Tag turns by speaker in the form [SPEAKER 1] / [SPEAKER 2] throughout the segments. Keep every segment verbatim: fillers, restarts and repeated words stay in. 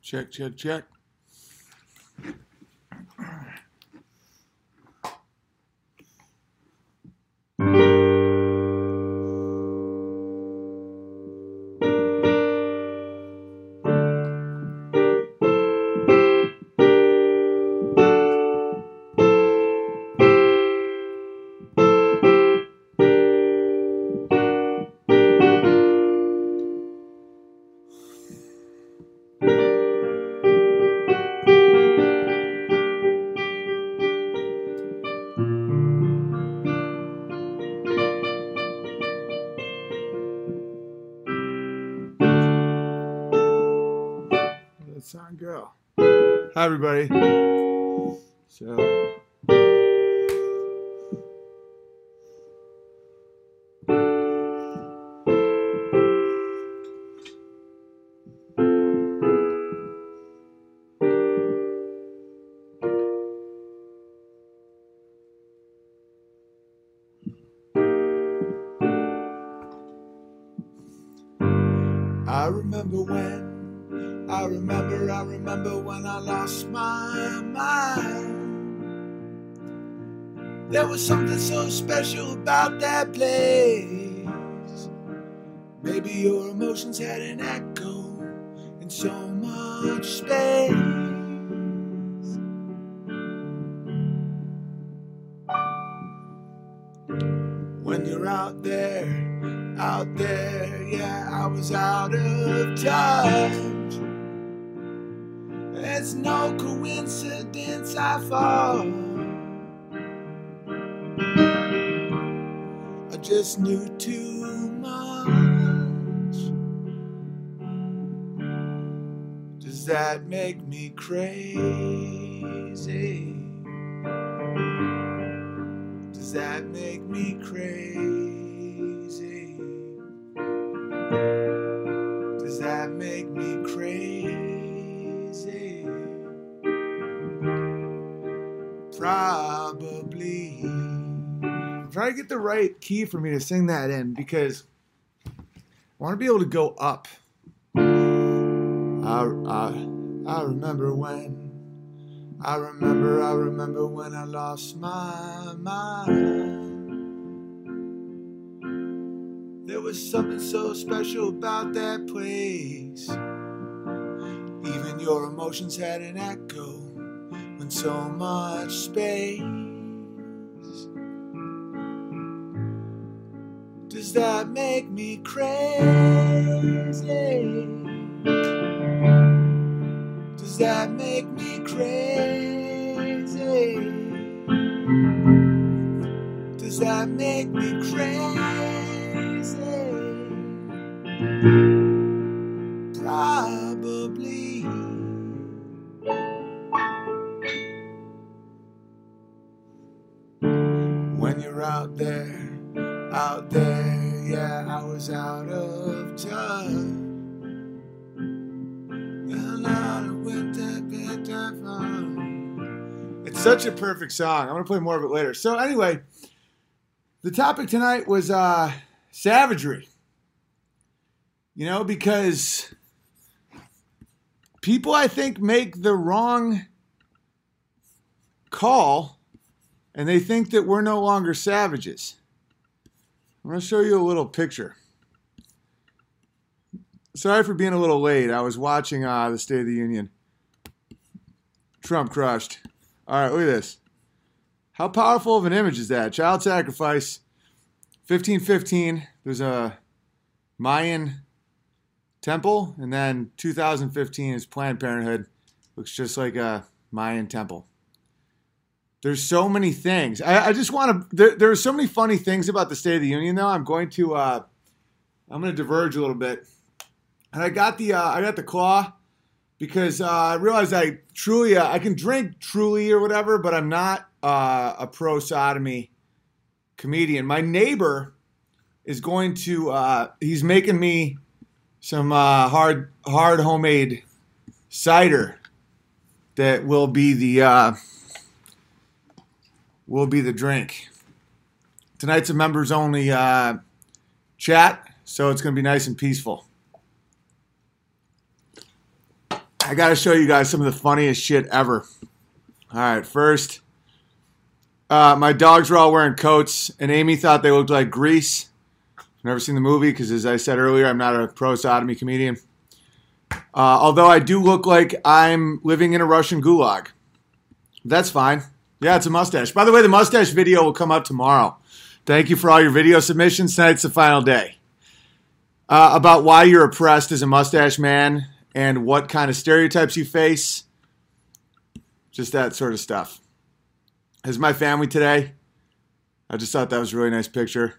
[SPEAKER 1] Check, check, check. Let that song go. Hi, everybody. So. I remember when, I remember, I remember when I lost my mind. There was something so special about that place. Maybe your emotions had an echo in so much space. When you're out there, out there, yeah, I was out of touch. It's no coincidence I fall. I just knew too much. Does that make me crazy? Does that make me crazy? Does that make me crazy? Probably. Try to get the right key for me to sing that in because I want to be able to go up. I, I, I remember when, I remember, I remember when I lost my mind. There was something so special about that place. Even your emotions had an echo in so much space. Does that make me crazy? Does that make me crazy? Does that make me crazy? Probably. When you're out there, out there, yeah, I was out of touch. It's such a perfect song. I'm going to play more of it later. So anyway, the topic tonight was uh, savagery. You know, because people, I think, make the wrong call and they think that we're no longer savages. I'm going to show you a little picture. Sorry for being a little late. I was watching uh, the State of the Union. Trump crushed. All right, look at this. How powerful of an image is that? Child sacrifice. fifteen fifteen, there's a Mayan temple, and then two thousand fifteen is Planned Parenthood. Looks just like a Mayan temple. There's so many things. I, I just want to. There, there are so many funny things about the State of the Union, though. I'm going to. Uh, I'm going to diverge a little bit, and I got the. Uh, I got the claw because uh, I realized I truly. Uh, I can drink Truly or whatever, but I'm not uh, a pro sodomy comedian. My neighbor is going to. Uh, he's making me some uh, hard, hard homemade cider that will be the. Uh, will be the drink. Tonight's a members only uh, chat, so it's going to be nice and peaceful. I got to show you guys some of the funniest shit ever. All right, first, uh, my dogs were all wearing coats, and Amy thought they looked like Grease. Never seen the movie because, as I said earlier, I'm not a pro-sodomy comedian. Uh, although I do look like I'm living in a Russian gulag. That's fine. Yeah, it's a mustache. By the way, the mustache video will come up tomorrow. Thank you for all your video submissions. Tonight's the final day. Uh, about why you're oppressed as a mustache man and what kind of stereotypes you face. Just that sort of stuff. This is my family today. I just thought that was a really nice picture.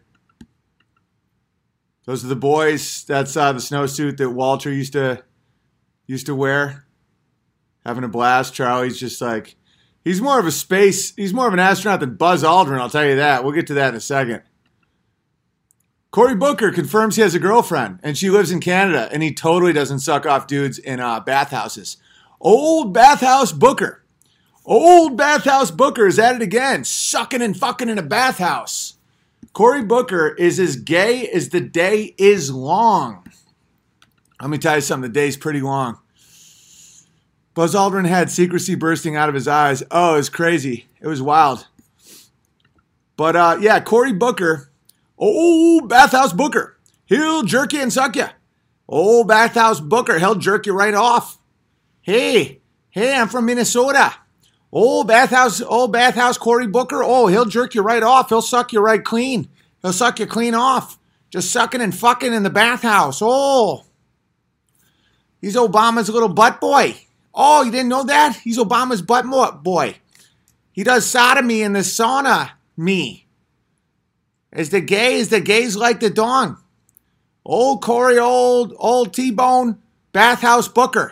[SPEAKER 1] Those are the boys. That's uh, the snowsuit that Walter used to used to wear. Having a blast. Charlie's just like, he's more of a space, he's more of an astronaut than Buzz Aldrin, I'll tell you that. We'll get to that in a second. Cory Booker confirms he has a girlfriend, and she lives in Canada, and he totally doesn't suck off dudes in uh, bathhouses. Old bathhouse Booker. Old bathhouse Booker is at it again, sucking and fucking in a bathhouse. Cory Booker is as gay as the day is long. Let me tell you something, the day's pretty long. Buzz Aldrin had secrecy bursting out of his eyes. Oh, it was crazy. It was wild. But uh, yeah, Cory Booker, old bathhouse Booker, he'll jerk you and suck you. Old bathhouse Booker, he'll jerk you right off. Hey, hey, I'm from Minnesota. Old bathhouse, old bathhouse Cory Booker. Oh, he'll jerk you right off. He'll suck you right clean. He'll suck you clean off. Just sucking and fucking in the bathhouse. Oh, he's Obama's little butt boy. Oh, you didn't know that? He's Obama's butt boy. He does sodomy in the sauna. Me. Is the gay? Is the gays like the dong? Old Cory, old old T-Bone bathhouse Booker.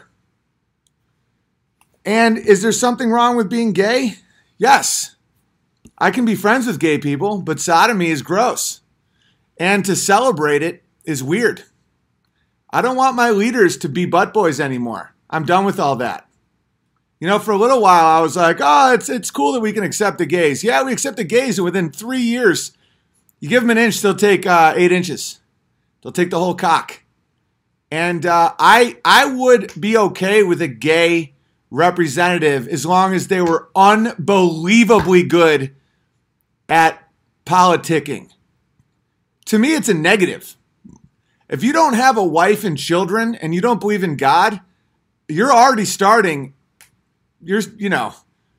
[SPEAKER 1] And is there something wrong with being gay? Yes. I can be friends with gay people, but sodomy is gross. And to celebrate it is weird. I don't want my leaders to be butt boys anymore. I'm done with all that. You know, for a little while, I was like, oh, it's it's cool that we can accept the gays. Yeah, we accept the gays, and within three years, you give them an inch, they'll take uh, eight inches. They'll take the whole cock. And uh, I I would be okay with a gay representative as long as they were unbelievably good at politicking. To me, it's a negative. If you don't have a wife and children and you don't believe in God, you're already starting, you're, you know,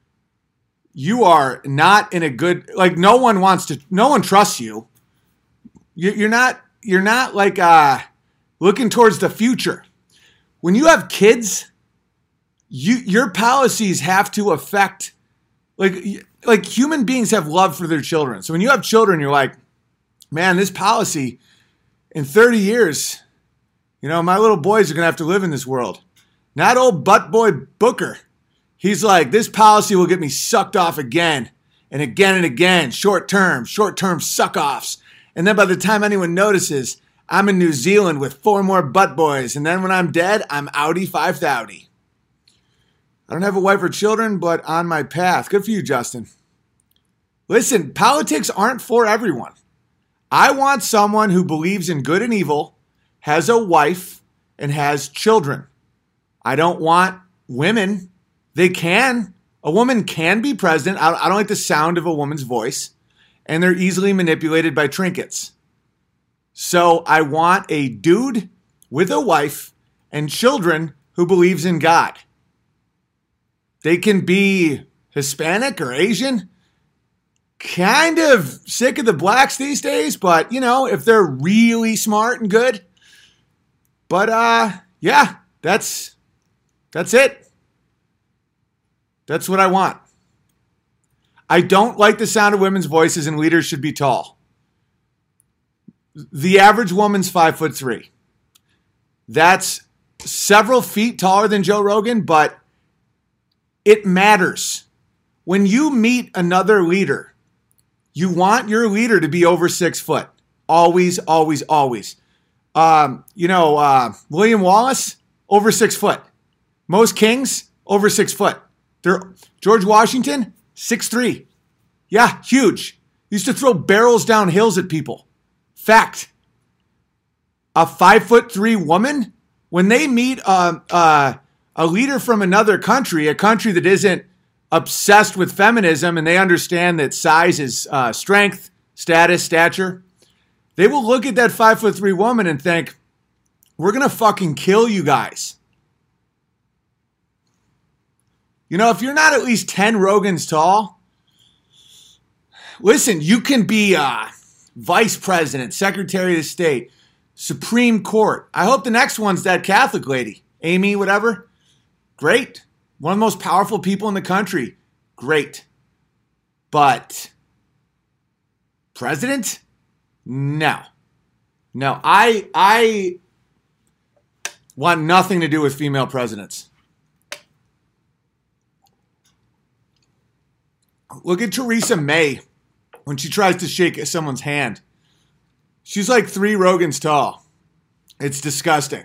[SPEAKER 1] you are not in a good, like no one wants to, no one trusts you. You're not, you're not like uh, looking towards the future. When you have kids, you your policies have to affect, like, like human beings have love for their children. So when you have children, you're like, man, this policy in thirty years, you know, my little boys are going to have to live in this world. Not old butt boy Booker. He's like, this policy will get me sucked off again and again and again. Short term, short term suck offs. And then by the time anyone notices, I'm in New Zealand with four more butt boys. And then when I'm dead, I'm outie five thousand. I don't have a wife or children, but on my path. Good for you, Justin. Listen, politics aren't for everyone. I want someone who believes in good and evil, has a wife, and has children. I don't want women. They can. A woman can be president. I don't like the sound of a woman's voice. And they're easily manipulated by trinkets. So I want a dude with a wife and children who believes in God. They can be Hispanic or Asian. Kind of sick of the blacks these days, but, you know, if they're really smart and good. But, uh, yeah, that's, that's it. That's what I want. I don't like the sound of women's voices, and leaders should be tall. The average woman's five foot three. That's several feet taller than Joe Rogan, but it matters. When you meet another leader, you want your leader to be over six foot. Always, always, always. Um, you know, uh, William Wallace, over six foot. Most kings, over six foot. They're, George Washington, six three. Yeah, huge. Used to throw barrels down hills at people. Fact. A five foot three woman, when they meet a, a, a leader from another country, a country that isn't obsessed with feminism and they understand that size is uh, strength, status, stature, they will look at that five foot three woman and think, we're going to fucking kill you guys. You know, if you're not at least ten Rogans tall, listen, you can be uh, vice president, secretary of state, Supreme Court. I hope the next one's that Catholic lady, Amy, whatever. Great. One of the most powerful people in the country. Great. But president? No. No, I I want nothing to do with female presidents. Look at Theresa May when she tries to shake someone's hand. She's like three Rogans tall. It's disgusting.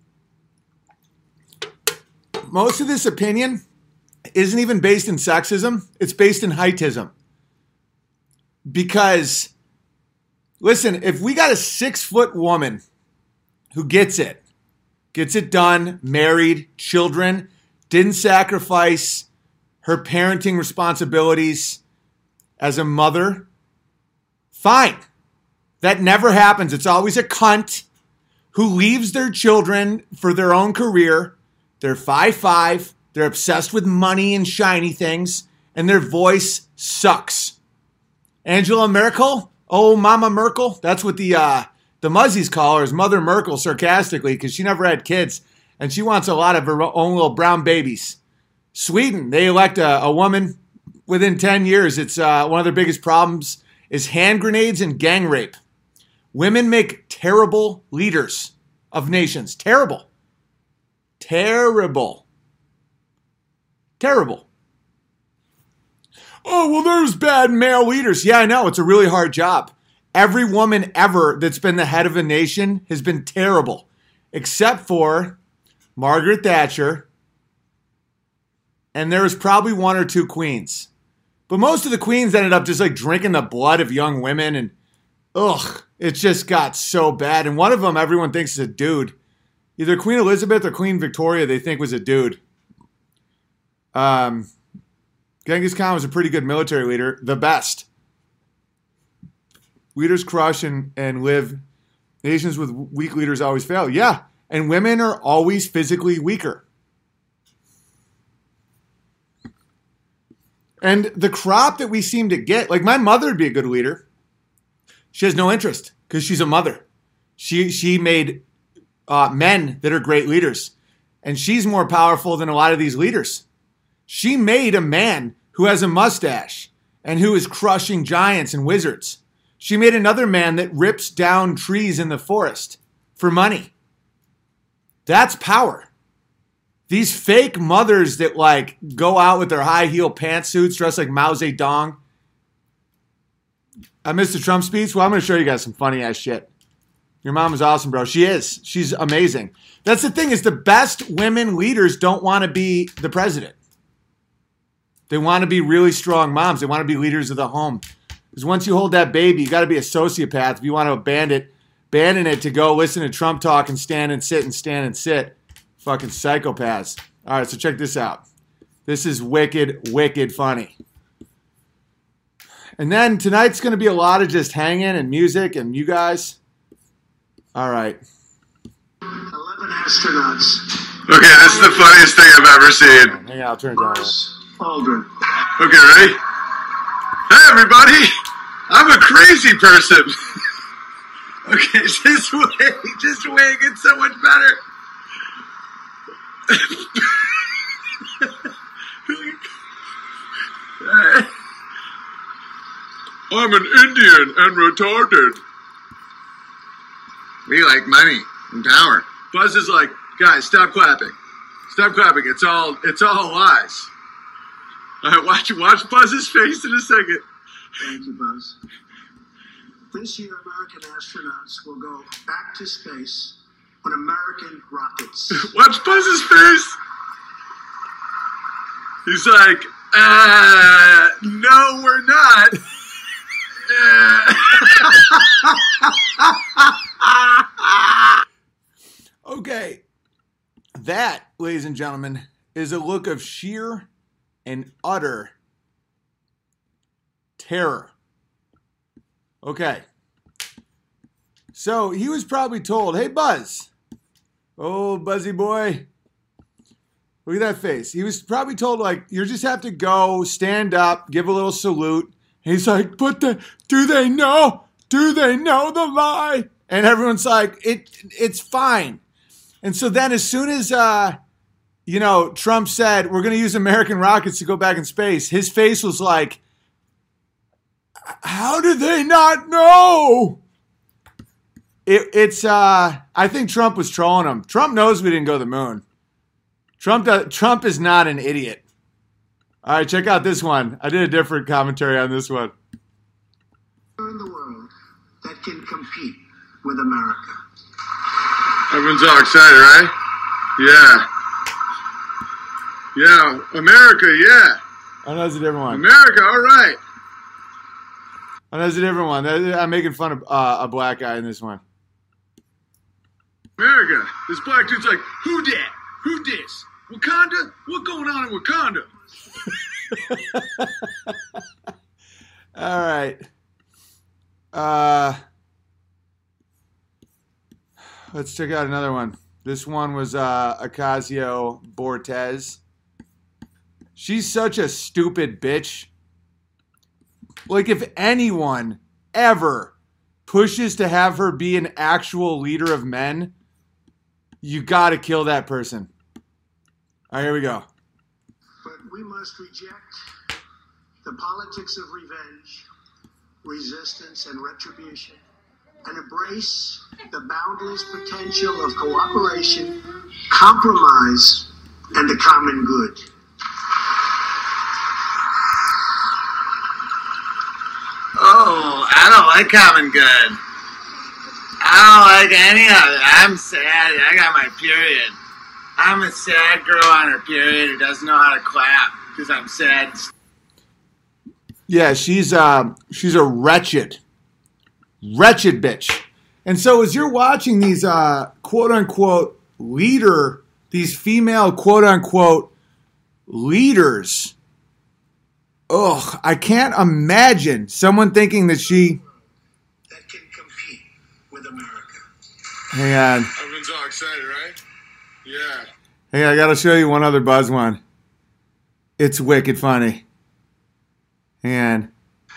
[SPEAKER 1] Most of this opinion isn't even based in sexism. It's based in heightism. Because, listen, if we got a six-foot woman who gets it, gets it done, married, children, didn't sacrifice her parenting responsibilities as a mother, fine. That never happens. It's always a cunt who leaves their children for their own career. They're five foot five. They're obsessed with money and shiny things. And their voice sucks. Angela Merkel? Oh, Mama Merkel? That's what the uh, the Muzzies call her, is Mother Merkel, sarcastically, because she never had kids. And she wants a lot of her own little brown babies. Sweden, they elect a, a woman within ten years. It's uh, one of their biggest problems is hand grenades and gang rape. Women make terrible leaders of nations. Terrible. Terrible. Terrible. Oh, well, there's bad male leaders. Yeah, I know. It's a really hard job. Every woman ever that's been the head of a nation has been terrible, except for Margaret Thatcher. And there was probably one or two queens. But most of the queens ended up just like drinking the blood of young women. And ugh, it just got so bad. And one of them, everyone thinks is a dude. Either Queen Elizabeth or Queen Victoria, they think was a dude. Um, Genghis Khan was a pretty good military leader. The best. Leaders crush and, and live. Nations with weak leaders always fail. Yeah. And women are always physically weaker. And the crop that we seem to get, like my mother would be a good leader. She has no interest because she's a mother. She she made uh, men that are great leaders. And she's more powerful than a lot of these leaders. She made a man who has a mustache and who is crushing giants and wizards. She made another man that rips down trees in the forest for money. That's power. These fake mothers that like go out with their high heel pantsuits dressed like Mao Zedong. I missed the Trump speech. Well, I'm going to show you guys some funny ass shit. Your mom is awesome, bro. She is. She's amazing. That's the thing is the best women leaders don't want to be the president. They want to be really strong moms. They want to be leaders of the home. Because once you hold that baby, you got to be a sociopath if you want to abandon it, abandon it to go listen to Trump talk and stand and sit and stand and sit. Fucking psychopaths. All right, so check this out. This is wicked, wicked funny. And then tonight's going to be a lot of just hanging and music and you guys. All right.
[SPEAKER 2] eleven astronauts.
[SPEAKER 3] Okay, this is the funniest thing I've ever seen.
[SPEAKER 1] Hang on, I'll turn it down.
[SPEAKER 2] Buzz Aldrin.
[SPEAKER 3] Okay, ready? Hey, everybody! I'm a crazy person. Okay, just wait, just wait, it gets so much better. I'm an Indian and retarded. We like money and power. Buzz is like, guys, stop clapping. Stop clapping. It's all it's all lies. All right, watch watch Buzz's face in a second.
[SPEAKER 2] Thank you, Buzz. This year, American astronauts will go back to space on American rockets.
[SPEAKER 3] Watch Buzz's face. He's like, uh, no, we're not.
[SPEAKER 1] Okay. That, ladies and gentlemen, is a look of sheer and utter terror. Okay. So he was probably told, hey, Buzz. Oh, Buzzy boy. Look at that face. He was probably told, like, you just have to go, stand up, give a little salute. And he's like, but the, do they know? Do they know the lie? And everyone's like, it, it's fine. And so then as soon as, uh, you know, Trump said, we're going to use American rockets to go back in space, his face was like, how do they not know? It, it's, uh, I think Trump was trolling him. Trump knows we didn't go to the moon. Trump, does, Trump is not an idiot. All right, check out this one. I did a different commentary on this one.
[SPEAKER 2] In the world that can compete with America.
[SPEAKER 3] Everyone's all excited, right? Yeah. Yeah, America, yeah.
[SPEAKER 1] Oh, that's a different one.
[SPEAKER 3] America, all right.
[SPEAKER 1] Oh, that's a different one. I'm making fun of uh, a black guy in this one.
[SPEAKER 3] America. This black dude's like, who dat? Who dis? Wakanda? What going on in Wakanda?
[SPEAKER 1] All right. Uh, let's check out another one. This one was uh, Ocasio-Cortez. She's such a stupid bitch. Like, if anyone ever pushes to have her be an actual leader of men, you got to kill that person. All right, here we go.
[SPEAKER 2] But we must reject the politics of revenge, resistance, and retribution, and embrace the boundless potential of cooperation, compromise, and the common good.
[SPEAKER 4] Oh, I don't like common good. I don't like any of it. I'm sad. I got my period. I'm a sad girl on her period who doesn't know how to clap because I'm sad.
[SPEAKER 1] Yeah, she's uh, she's a wretched, wretched bitch. And so as you're watching these uh, quote-unquote leader, these female quote-unquote leaders, ugh, I can't imagine someone thinking that she...
[SPEAKER 2] that can compete with America.
[SPEAKER 1] Hang on.
[SPEAKER 3] Everyone's all excited, right? Yeah.
[SPEAKER 1] Hey, I got to show you one other Buzz one. It's wicked funny. Hang on.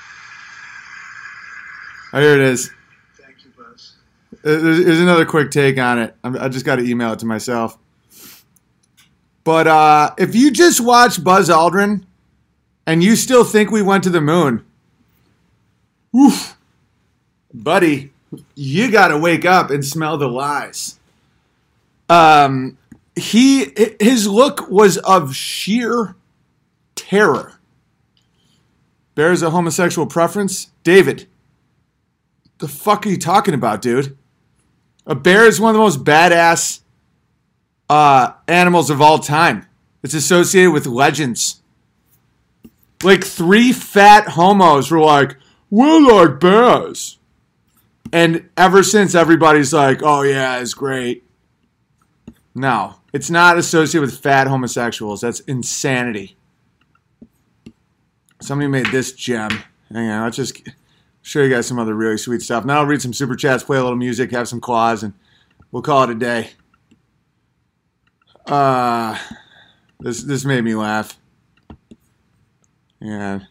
[SPEAKER 1] Oh, here it is.
[SPEAKER 2] Thank you, Buzz.
[SPEAKER 1] There's, there's another quick take on it. I'm, I just got to email it to myself. But uh, if you just watch Buzz Aldrin and you still think we went to the moon, oof, buddy, you got to wake up and smell the lies. Um, he his look was of sheer terror. Bears a homosexual preference? David, the fuck are you talking about, dude? A bear is one of the most badass uh, animals of all time. It's associated with legends. Like three fat homos were like, we're like bears. And ever since, everybody's like, oh yeah, it's great. No, it's not associated with fat homosexuals. That's insanity. Somebody made this gem. Hang on, let's just show you guys some other really sweet stuff. Now I'll read some super chats, play a little music, have some claws, and we'll call it a day. Uh, this this made me laugh. Yeah.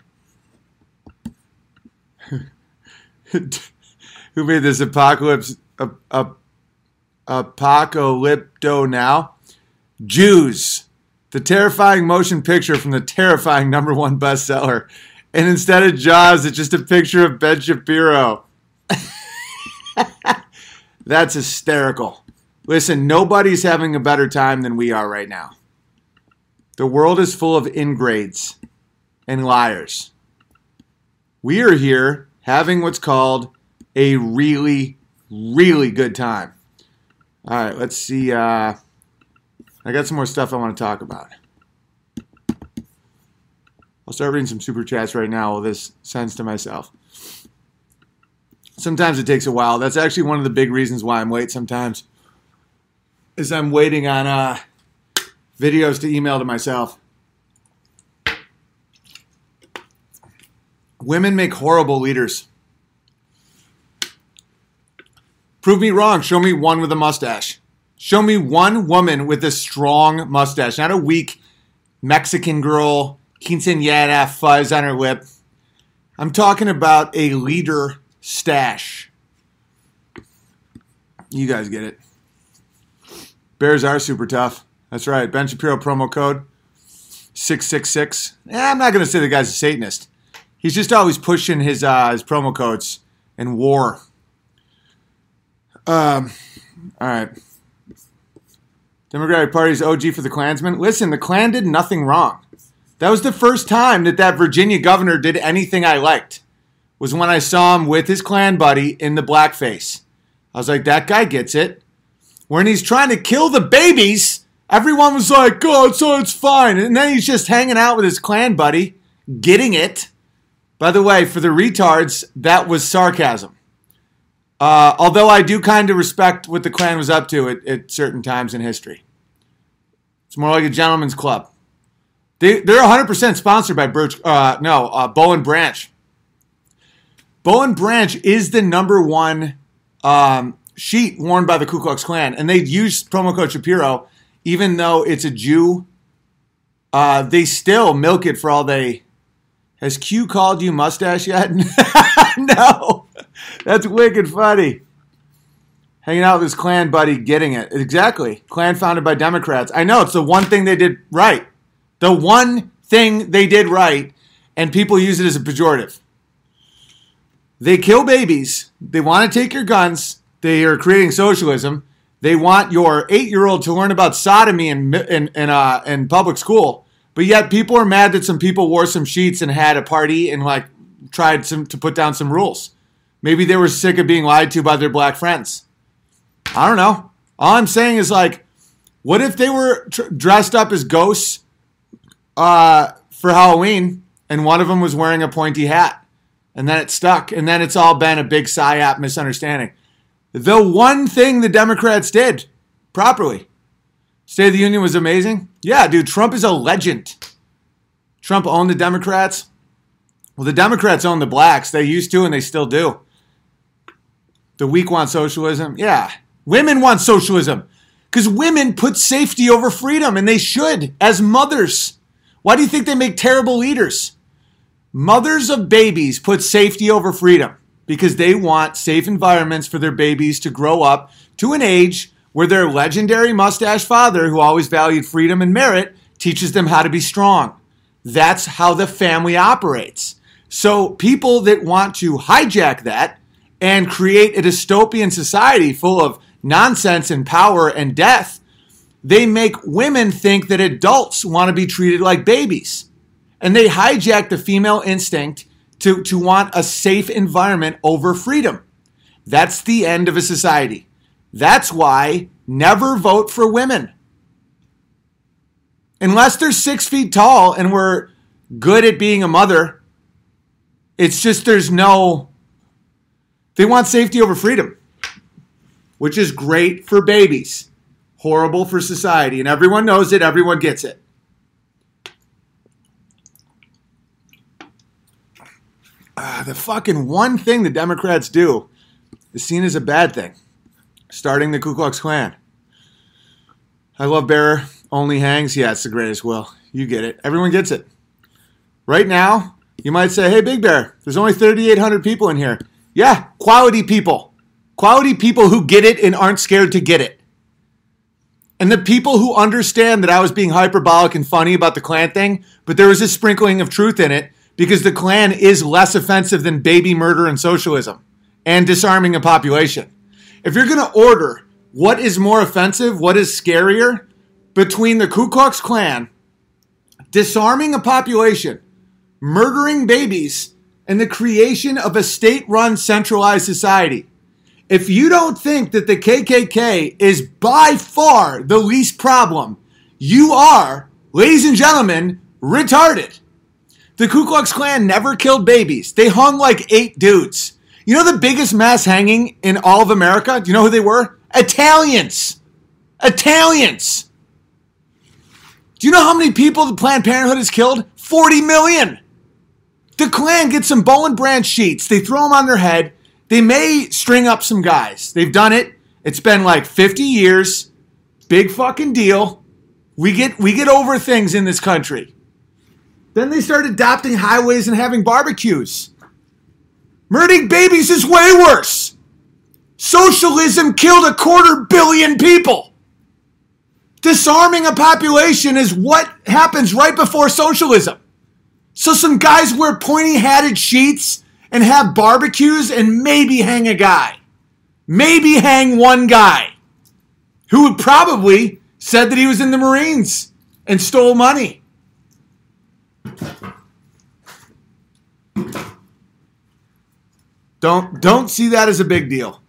[SPEAKER 1] Who made this apocalypse? A, a, apocalypto now? Jews. The terrifying motion picture from the terrifying number one bestseller. And instead of Jaws, it's just a picture of Ben Shapiro. That's hysterical. Listen, nobody's having a better time than we are right now. The world is full of ingrades and liars. We are here having what's called a really, really good time. All right, let's see. Uh, I got some more stuff I want to talk about. I'll start reading some super chats right now while this sends to myself. Sometimes it takes a while. That's actually one of the big reasons why I'm late sometimes. Is I'm waiting on uh, videos to email to myself. Women make horrible leaders. Prove me wrong. Show me one with a mustache. Show me one woman with a strong mustache, not a weak Mexican girl, quinceañera fuzz on her lip. I'm talking about a leader stash. You guys get it. Bears are super tough. That's right. Ben Shapiro promo code six six six. Eh, I'm not going to say the guy's a Satanist. He's just always pushing his uh, his promo codes in war. Um, all right. Democratic Party's O G for the Klansmen. Listen, the Klan did nothing wrong. That was the first time that that Virginia governor did anything I liked. Was when I saw him with his Klan buddy in the blackface. I was like, that guy gets it. When he's trying to kill the babies, everyone was like, oh, so it's fine. And then he's just hanging out with his Klan buddy, getting it. By the way, for the retards, that was sarcasm. Uh, although I do kind of respect what the Klan was up to at, at certain times in history. It's more like a gentleman's club. They, they're one hundred percent sponsored by Birch, uh, no, uh, Bow and Branch. Bow and Branch is the number one um, sheet worn by the Ku Klux Klan. And they use promo code Shapiro, even though it's a Jew. Uh, they still milk it for all they... Has Q called you mustache yet? No. That's wicked funny. Hanging out with his Klan buddy, getting it. Exactly. Klan founded by Democrats. I know, it's the one thing they did right. The one thing they did right, and people use it as a pejorative. They kill babies. They want to take your guns. They are creating socialism. They want your eight-year-old to learn about sodomy in, in, in, uh, in public school. But yet people are mad that some people wore some sheets and had a party and like tried some, to put down some rules. Maybe they were sick of being lied to by their black friends. I don't know. All I'm saying is like, what if they were tr- dressed up as ghosts uh, for Halloween and one of them was wearing a pointy hat and then it stuck and then it's all been a big psyop misunderstanding. The one thing the Democrats did properly. State of the Union was amazing. Yeah, dude, Trump is a legend. Trump owned the Democrats. Well, the Democrats own the blacks. They used to and they still do. The weak want socialism. Yeah. Women want socialism because women put safety over freedom and they should as mothers. Why do you think they make terrible leaders? Mothers of babies put safety over freedom because they want safe environments for their babies to grow up to an age where their legendary mustache father, who always valued freedom and merit, teaches them how to be strong. That's how the family operates. So people that want to hijack that and create a dystopian society full of nonsense and power and death, they make women think that adults want to be treated like babies. And they hijack the female instinct to, to want a safe environment over freedom. That's the end of a society. That's why never vote for women. Unless they're six feet tall and we're good at being a mother, it's just there's no... They want safety over freedom, which is great for babies, horrible for society. And everyone knows it. Everyone gets it. Uh, the fucking one thing the Democrats do is seen as a bad thing. Starting the Ku Klux Klan. I love Bearer. Only hangs. Yeah, it's the greatest, Will. You get it. Everyone gets it. Right now, you might say, hey, Big Bear, there's only thirty-eight hundred people in here. Yeah, quality people. Quality people who get it and aren't scared to get it. And the people who understand that I was being hyperbolic and funny about the Klan thing, but there was a sprinkling of truth in it because the Klan is less offensive than baby murder and socialism and disarming a population. If you're going to order what is more offensive, what is scarier, between the Ku Klux Klan disarming a population, murdering babies, and the creation of a state-run centralized society, if you don't think that the K K K is by far the least problem, you are, ladies and gentlemen, retarded. The Ku Klux Klan never killed babies. They hung like eight dudes. You know the biggest mass hanging in all of America? Do you know who they were? Italians. Italians. Do you know how many people the Planned Parenthood has killed? forty million. The Klan gets some Bowen Branch sheets. They throw them on their head. They may string up some guys. They've done it. It's been like fifty years. Big fucking deal. We get we get over things in this country. Then they start adopting highways and having barbecues. Murdering babies is way worse. Socialism killed a quarter billion people. Disarming a population is what happens right before socialism. So some guys wear pointy-hatted sheets and have barbecues and maybe hang a guy. Maybe hang one guy who probably said that he was in the Marines and stole money. Don't, don't see that as a big deal.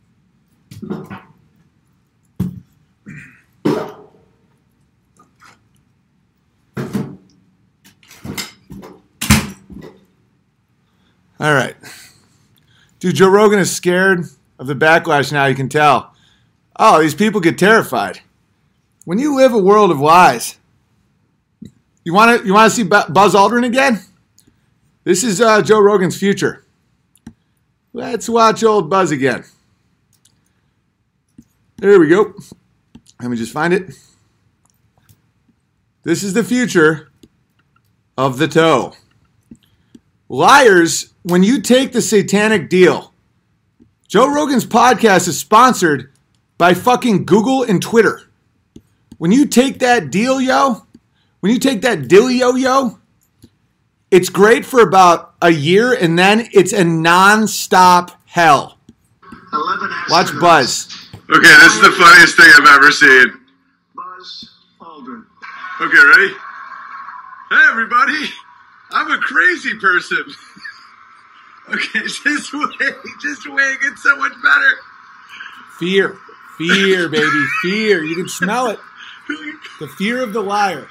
[SPEAKER 1] All right. Dude, Joe Rogan is scared of the backlash now, you can tell. Oh, these people get terrified. When you live a world of lies, you want to you want to see Buzz Aldrin again? This is uh, Joe Rogan's future. Let's watch old Buzz again. There we go. Let me just find it. This is the future of the toe. Liars, when you take the satanic deal, Joe Rogan's podcast is sponsored by fucking Google and Twitter. When you take that deal, yo, when you take that dealio, yo, it's great for about a year and then it's a non-stop hell. Watch Buzz.
[SPEAKER 3] Okay, this is the funniest thing I've ever seen.
[SPEAKER 2] Buzz Aldrin.
[SPEAKER 3] Okay, ready? Hey, everybody. I'm a crazy person. Okay, just wait. Just wait. It gets so much better.
[SPEAKER 1] Fear. Fear, baby. Fear. You can smell it. The fear of the liar.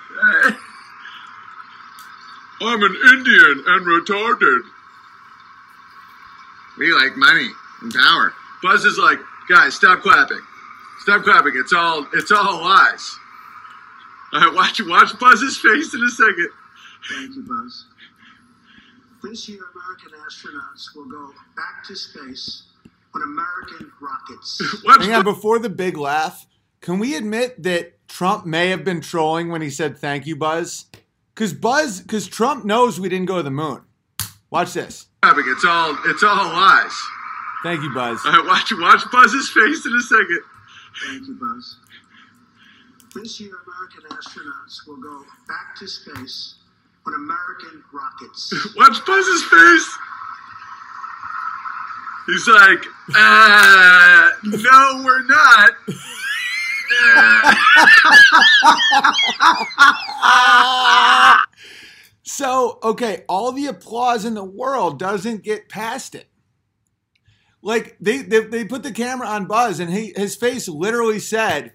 [SPEAKER 3] I'm an Indian and retarded.
[SPEAKER 4] We like money and power.
[SPEAKER 3] Buzz is like, guys, stop clapping. Stop clapping. It's all it's all lies. All right, watch watch Buzz's face in a second.
[SPEAKER 2] Thank you, Buzz. This year, American astronauts will go back to space on American rockets.
[SPEAKER 1] Hang on, before the big laugh, can we admit that Trump may have been trolling when he said thank you, Buzz? Because Buzz, because Trump knows we didn't go to the moon. Watch this.
[SPEAKER 3] It's all it's all lies.
[SPEAKER 1] Thank you, Buzz.
[SPEAKER 3] All right, watch watch Buzz's face in a second.
[SPEAKER 2] Thank you, Buzz. This year, American astronauts will go back to space on American rockets.
[SPEAKER 3] Watch Buzz's face. He's like, uh, no, we're not.
[SPEAKER 1] So, okay, all the applause in the world doesn't get past it. Like, they, they, they put the camera on Buzz, and he, his face literally said,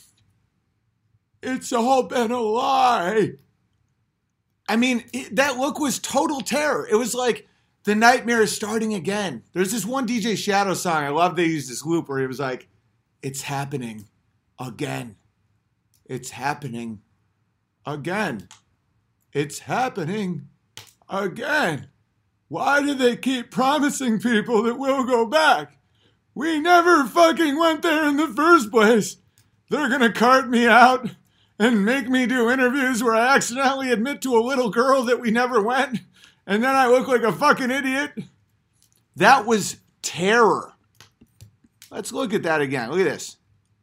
[SPEAKER 1] it's all been a lie. I mean, it, that look was total terror. It was like, the nightmare is starting again. There's this one D J Shadow song. I love they used this loop where he was like, it's happening again. It's happening again. It's happening again. Why do they keep promising people that we'll go back? We never fucking went there in the first place. They're going to cart me out and make me do interviews where I accidentally admit to a little girl that we never went. And then I look like a fucking idiot. That was terror. Let's look at that again. Look at this.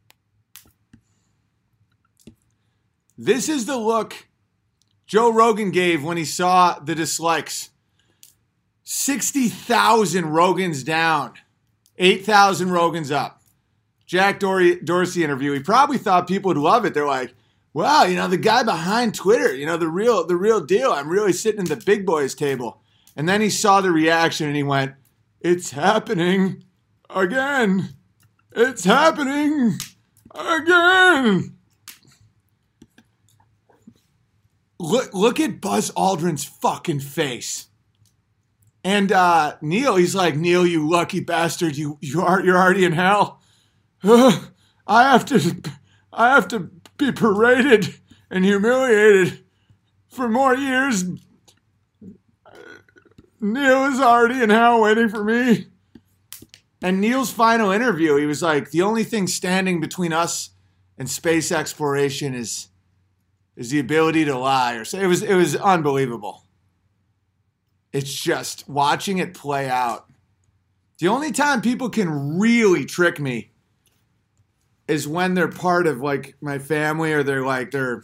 [SPEAKER 1] This is the look Joe Rogan gave when he saw the dislikes. sixty thousand Rogans down. eight thousand Rogans up. Jack Dory, Dorsey interview. He probably thought people would love it. They're like, wow, you know, the guy behind Twitter, you know, the real the real deal. I'm really sitting at the big boys table. And then he saw the reaction and he went, it's happening again. It's happening again. Look, look at Buzz Aldrin's fucking face. And uh, Neil, he's like, Neil, you lucky bastard, you you are you're already in hell. Uh, I have to I have to be paraded and humiliated for more years. Neil is already in hell waiting for me. And Neil's final interview, he was like, the only thing standing between us and space exploration is is the ability to lie. Or say it was it was unbelievable. It's just watching it play out. The only time people can really trick me is when they're part of like my family or they're like they're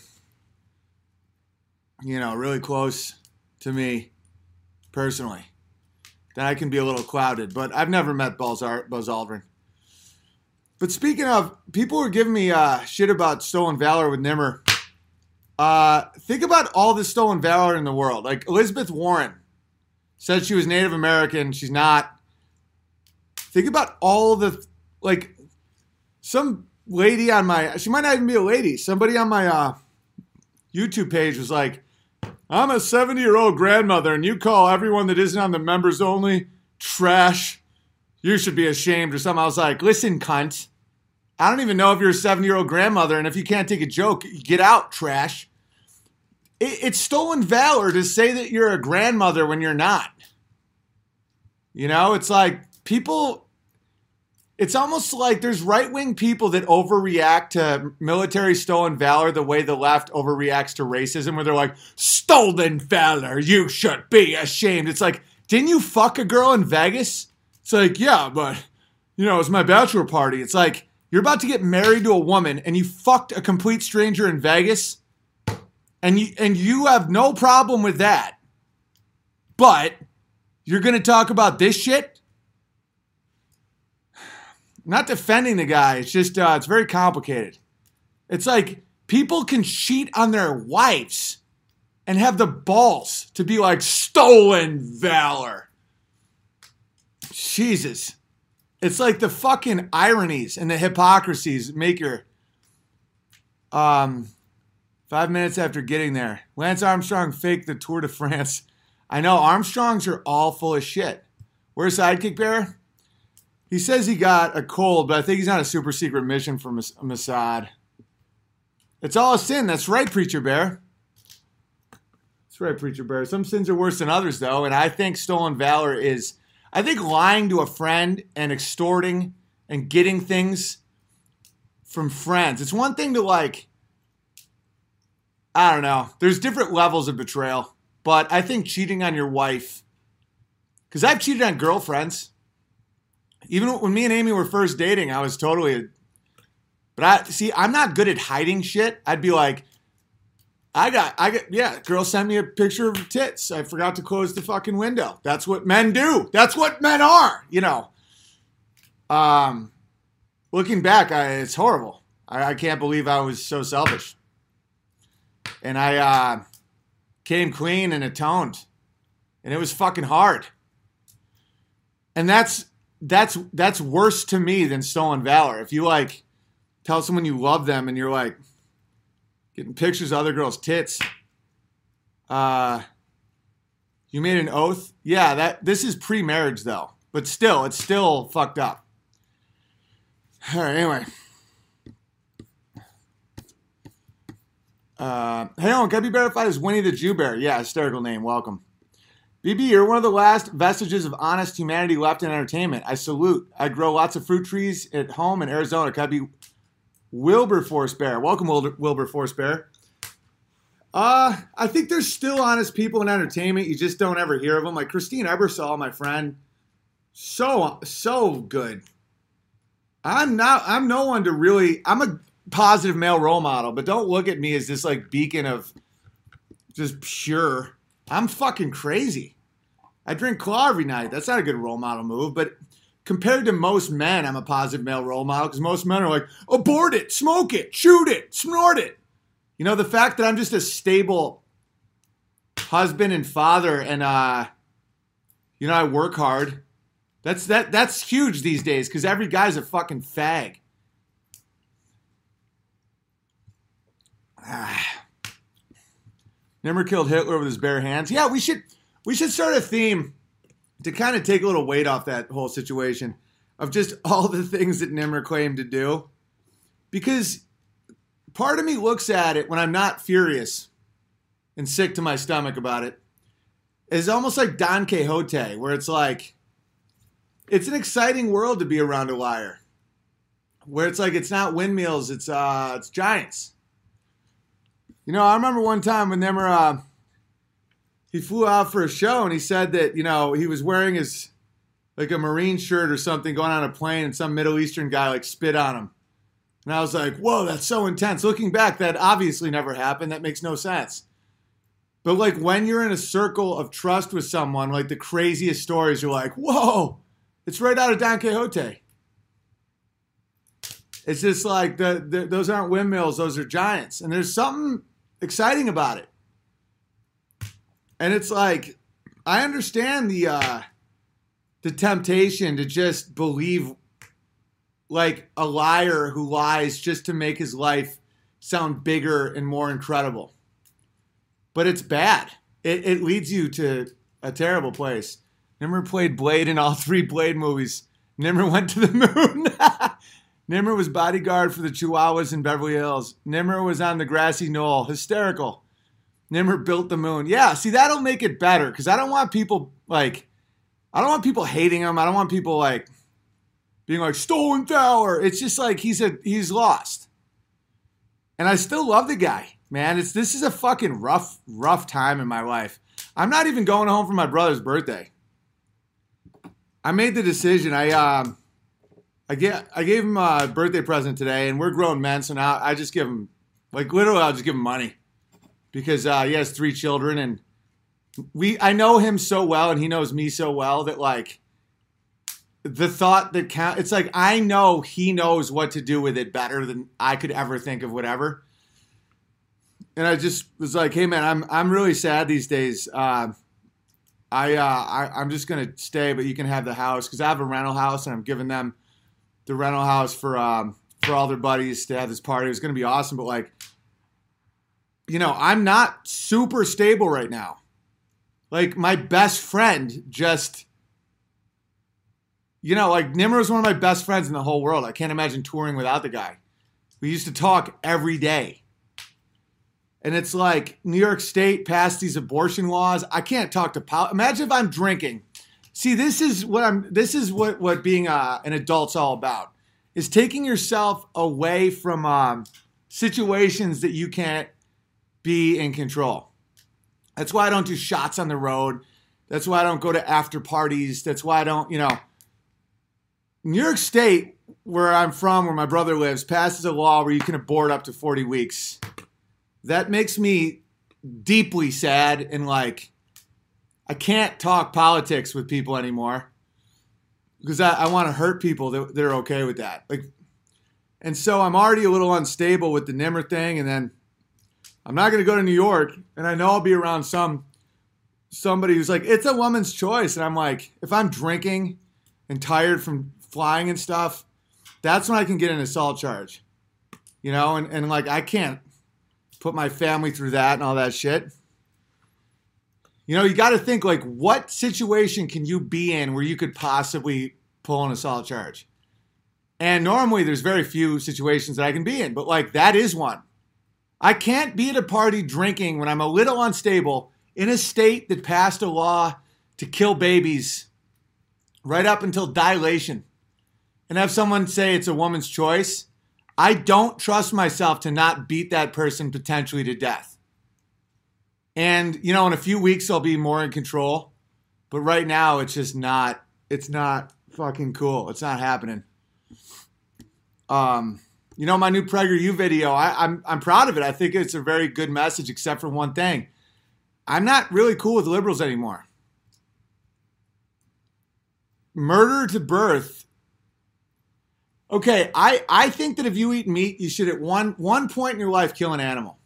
[SPEAKER 1] you know really close to me personally. Then I can be a little clouded. But I've never met Buzz, Ar- Buzz Aldrin. But speaking of, people were giving me uh, shit about stolen valor with Nimmer. Uh, think about all the stolen valor in the world. Like Elizabeth Warren said she was Native American. She's not. Think about all the, like, some lady on my, she might not even be a lady. Somebody on my uh, YouTube page was like, I'm a seventy-year-old grandmother, and you call everyone that isn't on the members only trash. You should be ashamed or something. I was like, listen, cunt. I don't even know if you're a seventy-year-old grandmother, and if you can't take a joke, get out, trash. It, it's stolen valor to say that you're a grandmother when you're not. You know, it's like people... It's almost like there's right-wing people that overreact to military stolen valor the way the left overreacts to racism, where they're like, stolen valor, you should be ashamed. It's like, didn't you fuck a girl in Vegas? It's like, yeah, but, you know, it was my bachelor party. It's like, you're about to get married to a woman and you fucked a complete stranger in Vegas, and you, and you have no problem with that. But you're going to talk about this shit? Not defending the guy. It's just, uh, it's very complicated. It's like people can cheat on their wives and have the balls to be like, stolen valor. Jesus. It's like the fucking ironies and the hypocrisies make your, um, five minutes after getting there. Lance Armstrong faked the Tour de France. I know, Armstrongs are all full of shit. Where's Sidekick Bear? He says he got a cold, but I think he's on a super secret mission for Mas- Mossad. It's all a sin. That's right, Preacher Bear. That's right, Preacher Bear. Some sins are worse than others, though, and I think stolen valor is... I think lying to a friend and extorting and getting things from friends. It's one thing to, like... I don't know. There's different levels of betrayal, but I think cheating on your wife... Because I've cheated on girlfriends. Even when me and Amy were first dating, I was totally... But I see, I'm not good at hiding shit. I'd be like, I got, I got, yeah, girl sent me a picture of her tits. I forgot to close the fucking window. That's what men do. That's what men are, you know. Um, looking back, I, it's horrible. I, I can't believe I was so selfish. And I uh, came clean and atoned. And it was fucking hard. And that's... That's that's worse to me than stolen valor. If you like tell someone you love them and you're like getting pictures of other girls' tits, uh, you made an oath. Yeah, that this is pre-marriage though, but still, it's still fucked up. All right, anyway. Uh, hey, on, can I be verified as Winnie the Jew Bear? Yeah, hysterical name. Welcome. B B, you're one of the last vestiges of honest humanity left in entertainment. I salute. I grow lots of fruit trees at home in Arizona. Could I be Wilberforce Bear? Welcome, Wilber, Wilberforce Bear. Uh, I think there's still honest people in entertainment. You just don't ever hear of them. Like Christine Ebersol, my friend. So, so good. I'm not, I'm no one to really, I'm a positive male role model, but don't look at me as this like beacon of just pure. I'm fucking crazy. I drink claw every night. That's not a good role model move, but compared to most men, I'm a positive male role model because most men are like, abort it, smoke it, shoot it, snort it. You know, the fact that I'm just a stable husband and father and, uh, you know, I work hard. That's that. That's huge these days because every guy's a fucking fag. Ah. Never killed Hitler with his bare hands. Yeah, we should we should start a theme to kind of take a little weight off that whole situation of just all the things that Nimmer claimed to do. Because part of me looks at it when I'm not furious and sick to my stomach about it, is almost like Don Quixote, where it's like, it's an exciting world to be around a liar. Where it's like, it's not windmills, it's uh, it's giants. You know, I remember one time when Nimmer, uh, he flew out for a show and he said that, you know, he was wearing his, like a Marine shirt or something going on a plane and some Middle Eastern guy like spit on him. And I was like, whoa, that's so intense. Looking back, that obviously never happened. That makes no sense. But like when you're in a circle of trust with someone, like the craziest stories, you're like, whoa, it's right out of Don Quixote. It's just like, the, the those aren't windmills, those are giants. And there's something exciting about it. And it's like, I understand the uh, the temptation to just believe like a liar who lies just to make his life sound bigger and more incredible. But it's bad. It, it leads you to a terrible place. Nimmer played Blade in all three Blade movies. Nimmer went to the moon. Nimmer was bodyguard for the Chihuahuas in Beverly Hills. Nimmer was on the grassy knoll. Hysterical. Nimmer built the moon. Yeah, see, that'll make it better because I don't want people, like, I don't want people hating him. I don't want people, like, being like, stolen tower. It's just like he's a he's lost. And I still love the guy, man. It's This is a fucking rough, rough time in my life. I'm not even going home for my brother's birthday. I made the decision. I, um... I get, I gave him a birthday present today, and we're grown men, so now I just give him, like literally, I'll just give him money because uh, he has three children, and we, I know him so well, and he knows me so well that like the thought that count, it's like I know he knows what to do with it better than I could ever think of whatever. And I just was like, hey man, I'm I'm really sad these days. Uh, I, uh, I I'm just gonna stay, but you can have the house because I have a rental house, and I'm giving them the rental house for um, for all their buddies to have this party. It was going to be awesome, but like, you know, I'm not super stable right now. Like my best friend just, you know, like Nimmer was one of my best friends in the whole world. I can't imagine touring without the guy. We used to talk every day. And it's like New York State passed these abortion laws. I can't talk to pol- Imagine if I'm drinking. See, this is what I'm. This is what, what being a, an adult's all about: is taking yourself away from um, situations that you can't be in control. That's why I don't do shots on the road. That's why I don't go to after parties. That's why I don't, you know. New York State, where I'm from, where my brother lives, passes a law where you can abort up to forty weeks. That makes me deeply sad and like. I can't talk politics with people anymore because I, I want to hurt people that, that are okay with that. Like, and so I'm already a little unstable with the Nimmer thing, and then I'm not going to go to New York, and I know I'll be around some somebody who's like, it's a woman's choice, and I'm like, if I'm drinking and tired from flying and stuff, that's when I can get an assault charge, you know, and, and like I can't put my family through that and all that shit. You know, you got to think, like, what situation can you be in where you could possibly pull an assault charge? And normally there's very few situations that I can be in, but, like, that is one. I can't be at a party drinking when I'm a little unstable in a state that passed a law to kill babies right up until dilation and have someone say it's a woman's choice. I don't trust myself to not beat that person potentially to death. And, you know, in a few weeks, I'll be more in control. But right now, it's just not, it's not fucking cool. It's not happening. Um, you know, my new PragerU video, I, I'm, I'm proud of it. I think it's a very good message, except for one thing. I'm not really cool with liberals anymore. Murder to birth. Okay, I, I think that if you eat meat, you should at one, one point in your life kill an animal.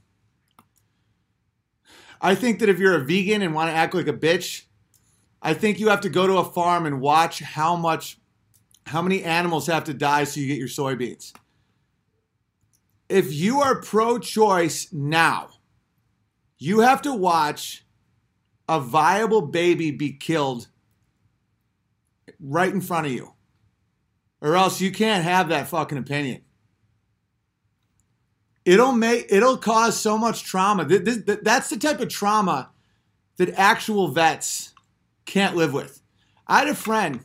[SPEAKER 1] I think that if you're a vegan and want to act like a bitch, I think you have to go to a farm and watch how much, how many animals have to die so you get your soybeans. If you are pro-choice now, you have to watch a viable baby be killed right in front of you. Or else you can't have that fucking opinion. it'll make it'll cause so much trauma. This, this, that's the type of trauma that actual vets can't live with. I had a friend,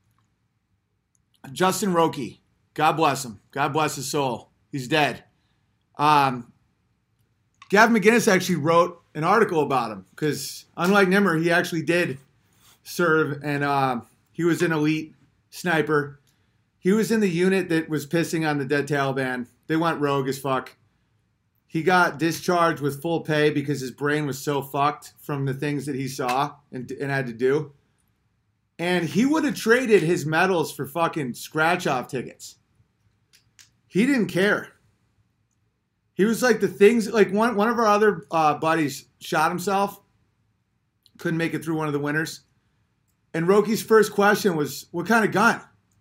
[SPEAKER 1] Justin Roque. God bless him. God bless his soul. He's dead. Um, Gavin McInnes actually wrote an article about him because, unlike Nimmer, he actually did serve, and uh, he was an elite sniper. He was in the unit that was pissing on the dead Taliban. They went rogue as fuck. He got discharged with full pay because his brain was so fucked from the things that he saw and, and had to do. And he would have traded his medals for fucking scratch-off tickets. He didn't care. He was like the things, like one, one of our other uh, buddies shot himself. Couldn't make it through one of the winters. And Roki's first question was, what kind of gun?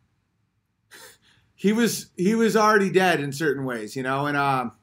[SPEAKER 1] he was he was already dead in certain ways, you know, and um,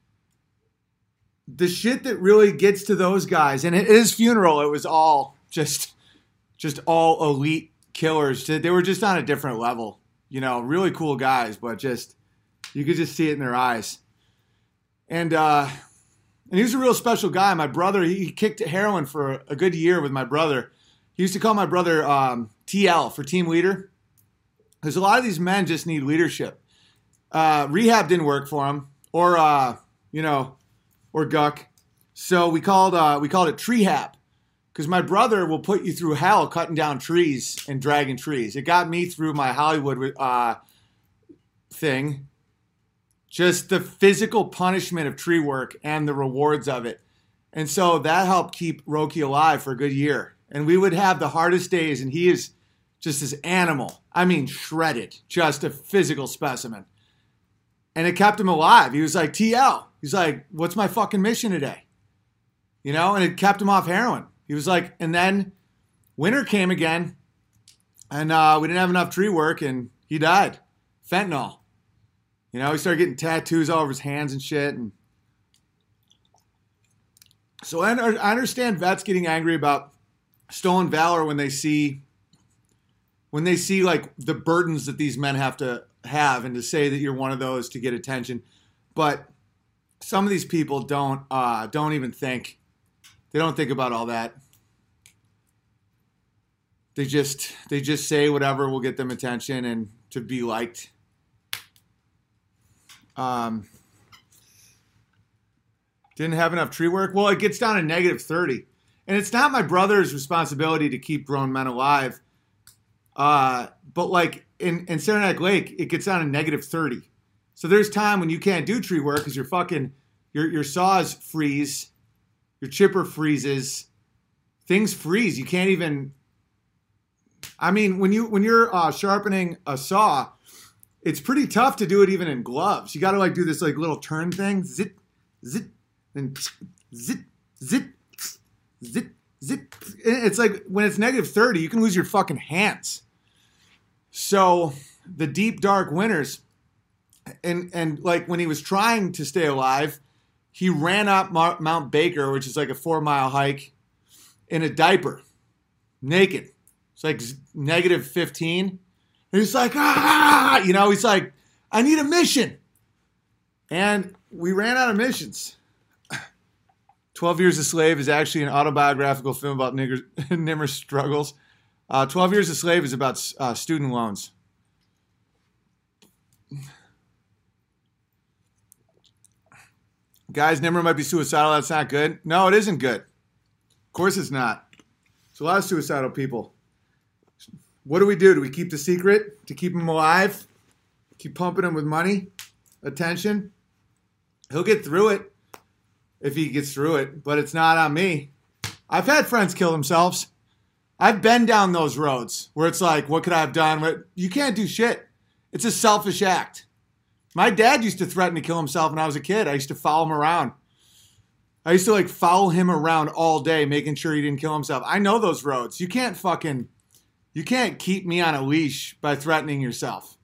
[SPEAKER 1] the shit that really gets to those guys, and at his funeral, it was all just just all elite killers. They were just on a different level, you know, really cool guys, but just, you could just see it in their eyes. And uh, and he was a real special guy. My brother, he, he kicked heroin for a good year with my brother. He used to call my brother um, T L for team leader. Because a lot of these men just need leadership. Uh, rehab didn't work for him, or uh, you know, or guck. So we called uh, we called it treehab. Because my brother will put you through hell cutting down trees and dragging trees. It got me through my Hollywood uh, thing. Just the physical punishment of tree work and the rewards of it. And so that helped keep Roque alive for a good year. And we would have the hardest days, and he is just this animal. I mean, shredded. Just a physical specimen. And it kept him alive. He was like, T L. He's like, what's my fucking mission today? You know, and it kept him off heroin. He was like, and then winter came again, and uh, we didn't have enough tree work, and he died. Fentanyl. You know, he started getting tattoos all over his hands and shit. And so I, I understand vets getting angry about stolen valor when they see, when they see like the burdens that these men have to have, and to say that you're one of those to get attention. But some of these people don't uh, don't even think. They don't think about all that. They just they just say whatever will get them attention and to be liked. Um, didn't have enough tree work. Well, it gets down to negative thirty. And it's not my brother's responsibility to keep grown men alive. Uh, but like in, in Saranac Lake, it gets down to negative thirty. So there's time when you can't do tree work because your fucking, your, your saws freeze. Your chipper freezes. Things freeze. You can't even... I mean, when, you, when you're uh, sharpening a saw, it's pretty tough to do it even in gloves. You got to like do this like little turn thing. Zit, zit, and zit, zit, zit, zit. It's like when it's negative thirty, you can lose your fucking hands. So the deep, dark winters, and, and like when he was trying to stay alive, he ran up Mount Baker, which is like a four-mile hike, in a diaper, naked. It's like negative fifteen. And he's like, ah, you know, he's like, I need a mission. And we ran out of missions. twelve Years a Slave is actually an autobiographical film about Nigger, Nimmer's struggles. Uh, twelve Years a Slave is about uh, student loans. Guys, Nimmer might be suicidal. That's not good. No, it isn't good. Of course it's not. There's a lot of suicidal people. What do we do? Do we keep the secret to keep him alive? Keep pumping him with money? Attention? He'll get through it if he gets through it, but it's not on me. I've had friends kill themselves. I've been down those roads where it's like, what could I have done? But you can't do shit. It's a selfish act. My dad used to threaten to kill himself when I was a kid. I used to follow him around. I used to like follow him around all day, making sure he didn't kill himself. I know those roads. You can't fucking, you can't keep me on a leash by threatening yourself.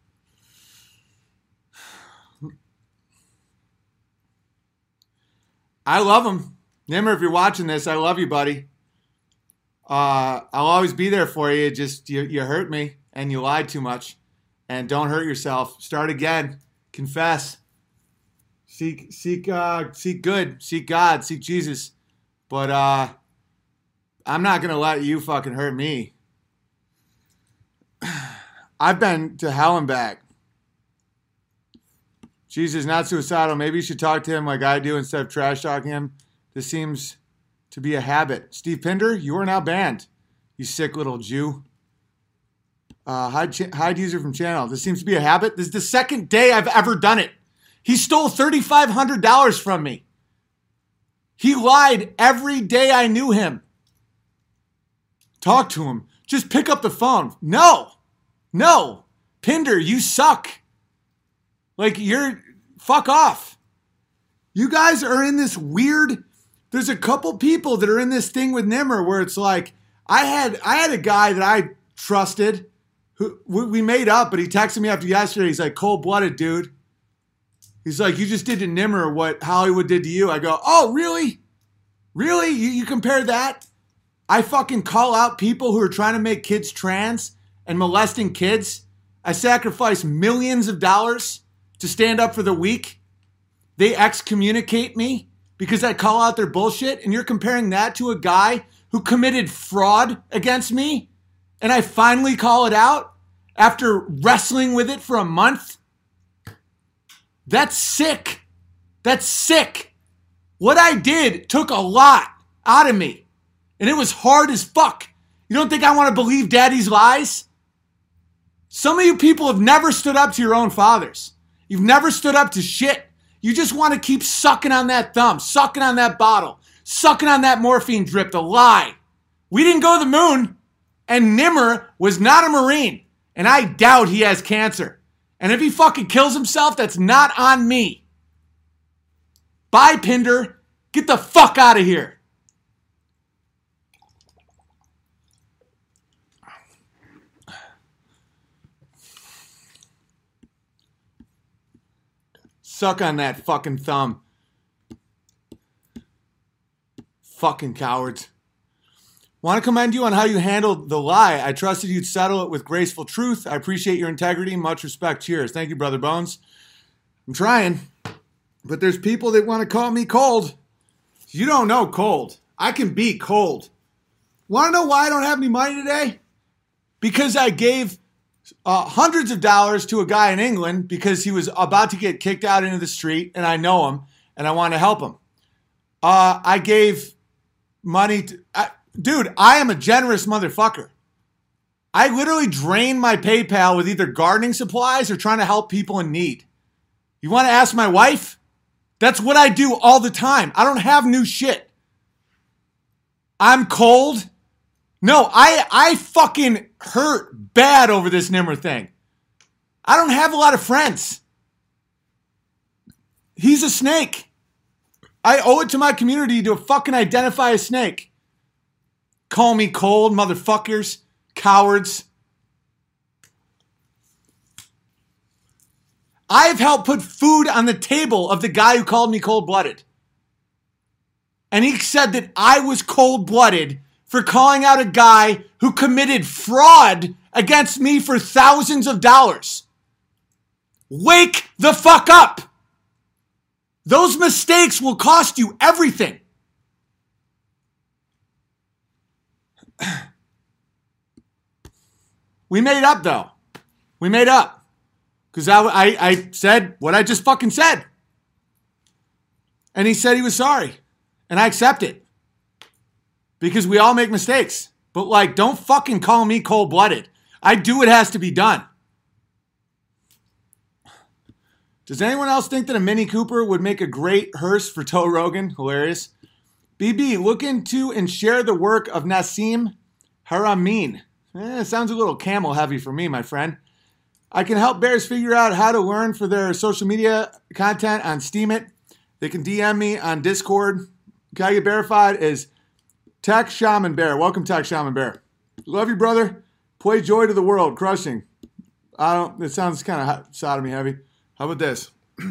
[SPEAKER 1] I love him. Nimmer, if you're watching this, I love you, buddy. Uh, I'll always be there for you. Just, you, you hurt me and you lied too much. And don't hurt yourself. Start again. Confess. Seek, seek, uh, seek good. Seek God. Seek Jesus. But uh, I'm not gonna let you fucking hurt me. I've been to hell and back. Jesus, not suicidal. Maybe you should talk to him like I do instead of trash talking him. This seems to be a habit. Steve Pinder, you are now banned. You sick little Jew. Uh, hide, ch- hide user from channel. This seems to be a habit. This is the second day I've ever done it. He stole three thousand five hundred dollars from me. He lied every day I knew him. Talk to him. Just pick up the phone. No. No. Pinder, you suck. Like, you're... Fuck off. You guys are in this weird... There's a couple people that are in this thing with Nimmer where it's like, I had I had a guy that I trusted who we made up, but he texted me after yesterday. He's like, cold-blooded, dude. He's like, you just did to Nimmer what Hollywood did to you. I go, oh, really? Really? You, you compare that? I fucking call out people who are trying to make kids trans and molesting kids. I sacrifice millions of dollars to stand up for the weak. They excommunicate me because I call out their bullshit. And you're comparing that to a guy who committed fraud against me. And I finally call it out after wrestling with it for a month. That's sick. That's sick. What I did took a lot out of me. And it was hard as fuck. You don't think I want to believe daddy's lies? Some of you people have never stood up to your own fathers. You've never stood up to shit. You just want to keep sucking on that thumb, sucking on that bottle, sucking on that morphine drip, the lie. We didn't go to the moon, and Nimmer was not a Marine, and I doubt he has cancer. And if he fucking kills himself, that's not on me. Bye, Pinder. Get the fuck out of here. Suck on that fucking thumb. Fucking cowards. Want to commend you on how you handled the lie. I trusted you'd settle it with graceful truth. I appreciate your integrity. Much respect. Cheers. Thank you, Brother Bones. I'm trying. But there's people that want to call me cold. You don't know cold. I can be cold. Want to know why I don't have any money today? Because I gave uh, hundreds of dollars to a guy in England because he was about to get kicked out into the street, and I know him, and I want to help him. Uh, I gave money to... I, dude, I am a generous motherfucker. I literally drain my PayPal with either gardening supplies or trying to help people in need. You want to ask my wife? That's what I do all the time. I don't have new shit. I'm cold. No, I I fucking hurt bad over this Nimmer thing. I don't have a lot of friends. He's a snake. I owe it to my community to fucking identify a snake. Call me cold, motherfuckers. Cowards. I've helped put food on the table of the guy who called me cold-blooded. And he said that I was cold-blooded for calling out a guy who committed fraud against me for thousands of dollars. Wake the fuck up. Those mistakes will cost you everything. We made up, though. We made up. Because I, I, I said what I just fucking said. And he said he was sorry. And I accept it. Because we all make mistakes. But, like, don't fucking call me cold-blooded. I do what has to be done. Does anyone else think that a Mini Cooper would make a great hearse for Toe Rogan? Hilarious. B B, look into and share the work of Nassim Haramein. Eh, sounds a little camel heavy for me, my friend. I can help bears figure out how to learn for their social media content on Steemit. They can D M me on Discord. Can I get verified as Tech Shaman Bear. Welcome, Tech Shaman Bear. Love you, brother. Play joy to the world. Crushing. I don't. It sounds kind of sodomy heavy. How about this?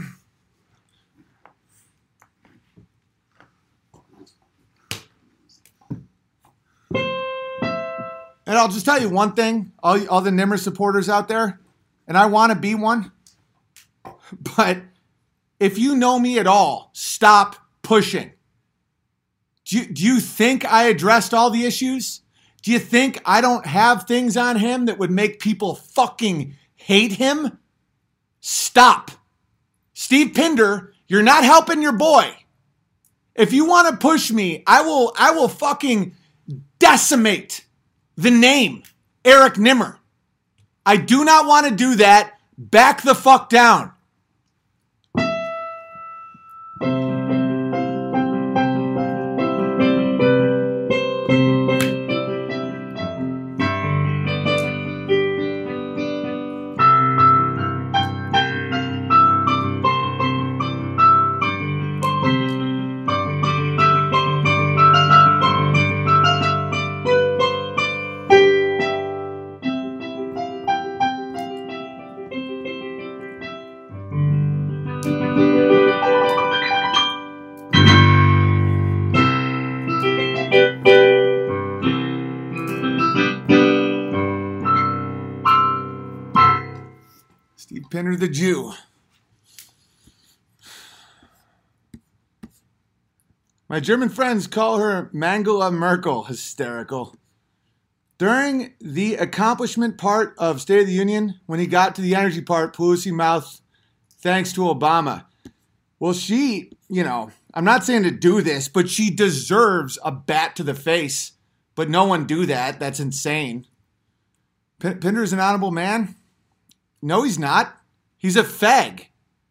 [SPEAKER 1] And I'll just tell you one thing, all, all the Nimmer supporters out there, and I want to be one, but if you know me at all, stop pushing. Do you, do you think I addressed all the issues? Do you think I don't have things on him that would make people fucking hate him? Stop. Steve Pinder, you're not helping your boy. If you want to push me, I will I will fucking decimate the name Eric Nimmer. I do not want to do that. Back the fuck down. Steve Pinder the Jew. My German friends call her Mangala Merkel. Hysterical. During the accomplishment part of State of the Union, when he got to the energy part, Pelosi mouthed, thanks to Obama. Well, she, you know, I'm not saying to do this, but she deserves a bat to the face. But no one do that. That's insane. P- Pinder's an honorable man. No, he's not. He's a fag.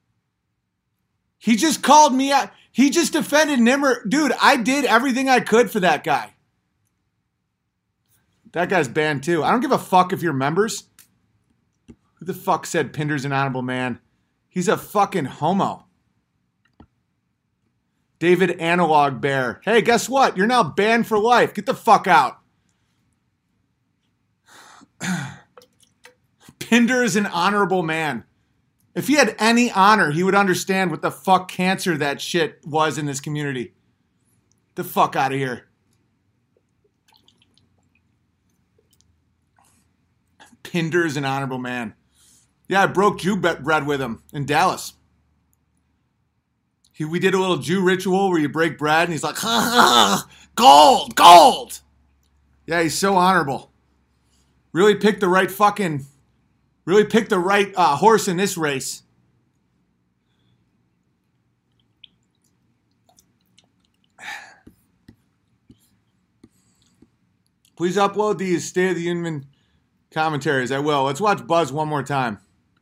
[SPEAKER 1] He just called me out. He just defended Nimmer. Dude, I did everything I could for that guy. That guy's banned too. I don't give a fuck if you're members. Who the fuck said Pinder's an honorable man? He's a fucking homo. David Analog Bear. Hey, guess what? You're now banned for life. Get the fuck out. Pinder is an honorable man. If he had any honor, he would understand what the fuck cancer that shit was in this community. Get the fuck out of here. Pinder is an honorable man. Yeah, I broke Jew bread with him in Dallas. He, we did a little Jew ritual where you break bread, and he's like, ha ha, gold, gold. Yeah, he's so honorable. Really picked the right fucking... Really picked the right uh, horse in this race. Please upload these State of the Union commentaries. I will. Let's watch Buzz one more time.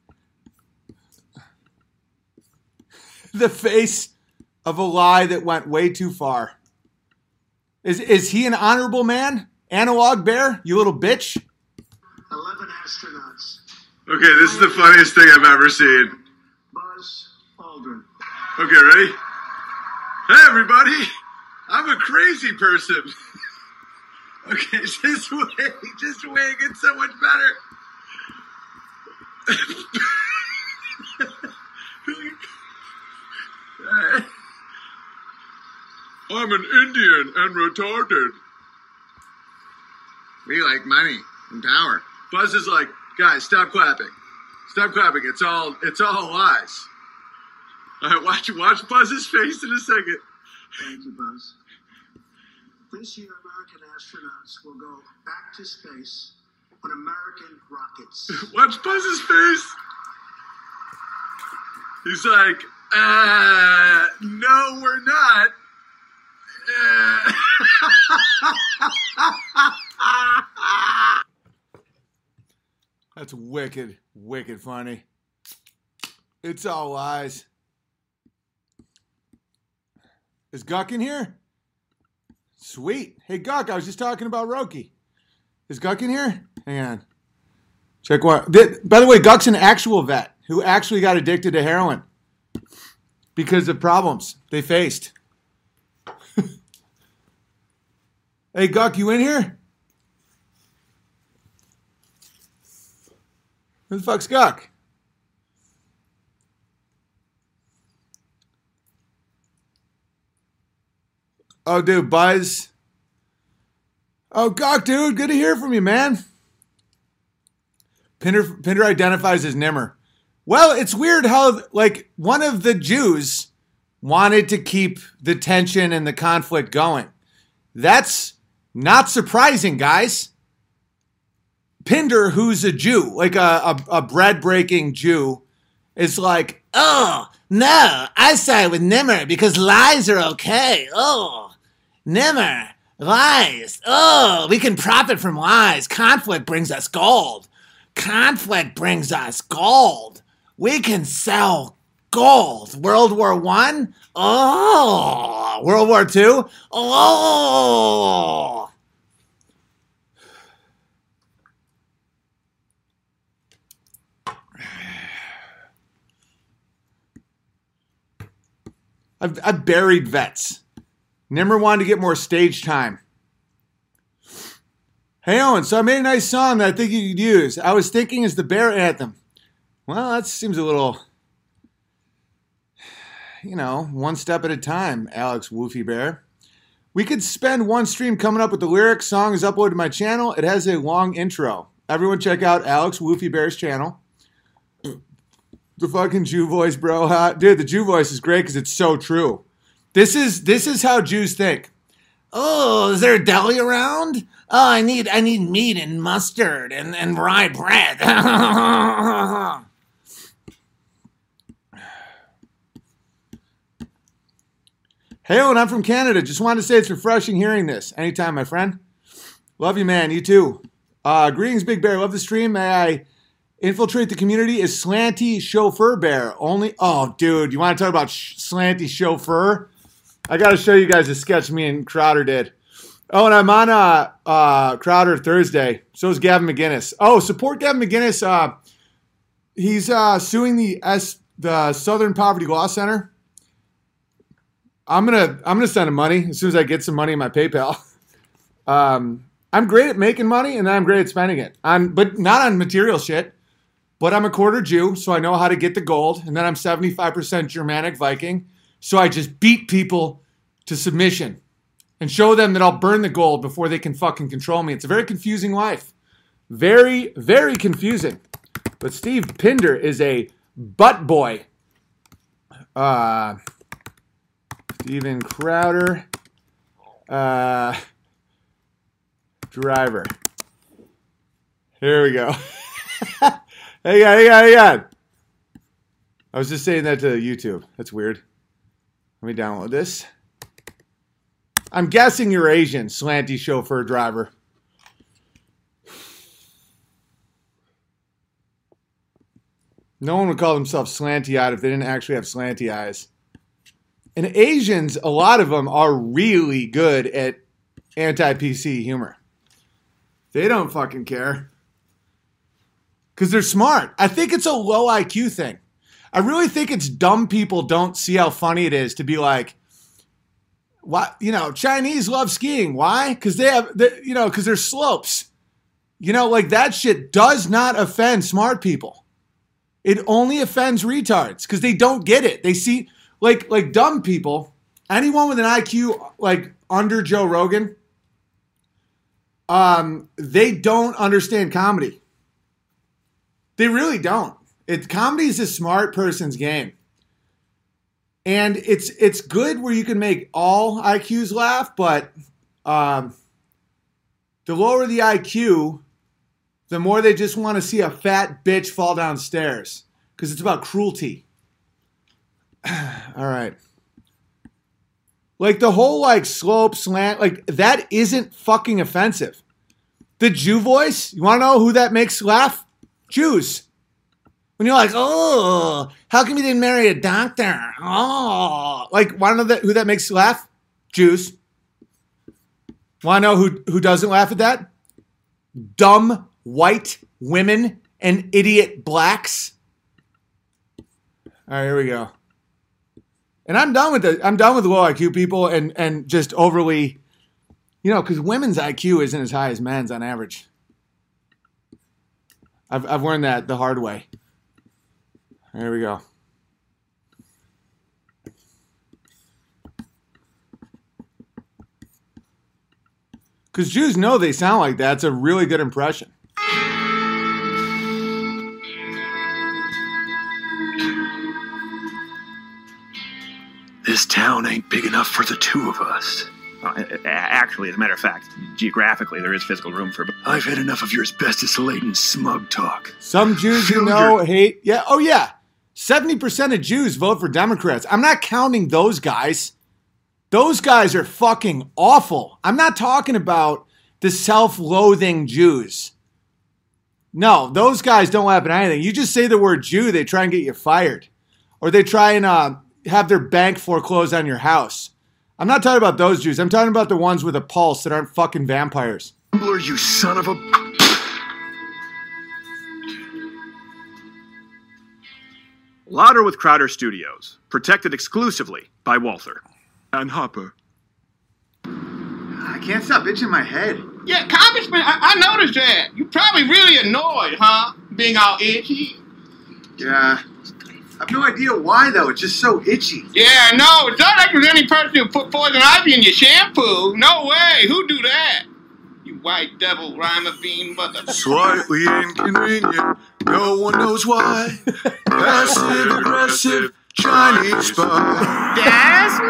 [SPEAKER 1] The face of a lie that went way too far. Is, is he an honorable man? Analog Bear? You little bitch?
[SPEAKER 2] eleven astronauts.
[SPEAKER 3] Okay, this is the funniest thing I've ever seen.
[SPEAKER 2] Buzz Aldrin.
[SPEAKER 3] Okay, ready? Hey, everybody. I'm a crazy person. Okay, just wait. Just wait. It gets so much better. I'm an Indian and retarded.
[SPEAKER 4] We like money and power.
[SPEAKER 3] Buzz is like, guys, stop clapping. Stop clapping. It's all it's all lies. All right, watch watch Buzz's face in a second.
[SPEAKER 2] Thank you, Buzz. This year, American astronauts will go back to space on American rockets.
[SPEAKER 3] Watch Buzz's face. He's like, uh, no, we're not. Uh.
[SPEAKER 1] That's wicked, wicked funny. It's all lies. Is Guck in here? Sweet. Hey, Guck, I was just talking about Roki. Is Guck in here? Hang on. Check what. By the way, Guck's an actual vet who actually got addicted to heroin because of problems they faced. Hey, Guck, you in here? Who the fuck's Guck? Oh, dude, Buzz. Oh, Guck, dude, good to hear from you, man. Pinder, Pinder identifies as Nimmer. Well, it's weird how, like, one of the Jews wanted to keep the tension and the conflict going. That's not surprising, guys. Pinder, who's a Jew, like a, a, a bread-breaking Jew, is like, oh, no, I side with Nimmer because lies are okay. Oh, Nimmer, lies. Oh, we can profit from lies. Conflict brings us gold. Conflict brings us gold. We can sell gold. World War One? Oh. World War Two? Oh. I've, I've buried vets. Nimmer wanted to get more stage time. Hey, Owen, so I made a nice song that I think you could use. I was thinking it's the Bear Anthem. Well, that seems a little, you know, one step at a time, Alex Woofy Bear. We could spend one stream coming up with the lyrics. Song is uploaded to my channel. It has a long intro. Everyone check out Alex Woofy Bear's channel. The fucking Jew voice, bro. Huh? Dude, the Jew voice is great because it's so true. This is this is how Jews think. Oh, is there a deli around? Oh, I need I need meat and mustard and, and rye bread. Hey, Owen, I'm from Canada. Just wanted to say it's refreshing hearing this. Anytime, my friend. Love you, man. You too. Uh, greetings, Big Bear. Love the stream. May I infiltrate the community? Is Slanty Chauffeur Bear only? Oh, dude, you want to talk about sh- Slanty Chauffeur? I got to show you guys a sketch me and Crowder did. Oh, and I'm on uh, uh, Crowder Thursday. So is Gavin McGinnis. Oh, support Gavin McGinnis. Uh, he's uh, suing the S the Southern Poverty Law Center. I'm gonna I'm gonna send him money as soon as I get some money in my PayPal. Um, I'm great at making money and then I'm great at spending it. I'm but not on material shit. But I'm a quarter Jew, so I know how to get the gold. And then I'm seventy-five percent Germanic Viking. So I just beat people to submission and show them that I'll burn the gold before they can fucking control me. It's a very confusing life. Very, very confusing. But Steve Pinder is a butt boy. Uh, Steven Crowder. Uh, driver. Here we go. Hey, God, hey, God, hey, God. I was just saying that to YouTube. That's weird. Let me download this. I'm guessing you're Asian, Slanty Chauffeur Driver. No one would call themselves slanty-eyed if they didn't actually have slanty eyes. And Asians, a lot of them are really good at anti-P C humor. They don't fucking care. Because they're smart. I think it's a low I Q thing. I really think it's dumb people don't see how funny it is to be like, why, you know, Chinese love skiing. Why? Because they have, they, you know, because there's slopes. You know, like that shit does not offend smart people. It only offends retards because they don't get it. They see, like, like dumb people, anyone with an I Q like under Joe Rogan, um, they don't understand comedy. They really don't. It comedy is a smart person's game. And it's it's good where you can make all I Qs laugh, but um, the lower the I Q, the more they just want to see a fat bitch fall downstairs. Because it's about cruelty. All right. Like the whole like slope, slant, like that isn't fucking offensive. The Jew voice, you want to know who that makes laugh? Jews. When you're like, oh, how come you didn't marry a doctor? Oh, like, want to know that, who that makes laugh? Jews. Want to know who, who doesn't laugh at that? Dumb white women and idiot blacks. All right, here we go. And I'm done with the I'm done with low I Q people and and just overly, you know, because women's I Q isn't as high as men's on average. I've I've learned that the hard way. There we go. Because Jews know they sound like that. It's a really good impression.
[SPEAKER 5] town ain't big enough for the two of us.
[SPEAKER 6] Well, a- a- actually, as a matter of fact, geographically, there is physical room for...
[SPEAKER 5] I've had enough of your asbestos-laden smug talk.
[SPEAKER 1] Some Jews you
[SPEAKER 5] Fill
[SPEAKER 1] know
[SPEAKER 5] your-
[SPEAKER 1] hate. Yeah. Oh, yeah. seventy percent of Jews vote for Democrats. I'm not counting those guys. Those guys are fucking awful. I'm not talking about the self-loathing Jews. No, those guys don't laugh at anything. You just say the word Jew, they try and get you fired. Or they try and uh, have their bank foreclose on your house. I'm not talking about those Jews. I'm talking about the ones with a pulse that aren't fucking vampires.
[SPEAKER 5] Gambler, you son of a...
[SPEAKER 6] Louder with Crowder Studios. Protected exclusively by Walther.
[SPEAKER 5] And Hopper.
[SPEAKER 3] I can't stop itching my head.
[SPEAKER 7] Yeah, Congressman, I, I noticed that. You're probably really annoyed, huh? Being all itchy.
[SPEAKER 3] Yeah. I have no idea why, though. It's just so itchy.
[SPEAKER 7] Yeah, no, it's not like there's any person who put poison ivy in your shampoo. No way. Who do that? You white devil rhyme bean mother.
[SPEAKER 5] Slightly inconvenient. No one knows why. Passive aggressive Chinese spy.
[SPEAKER 7] That's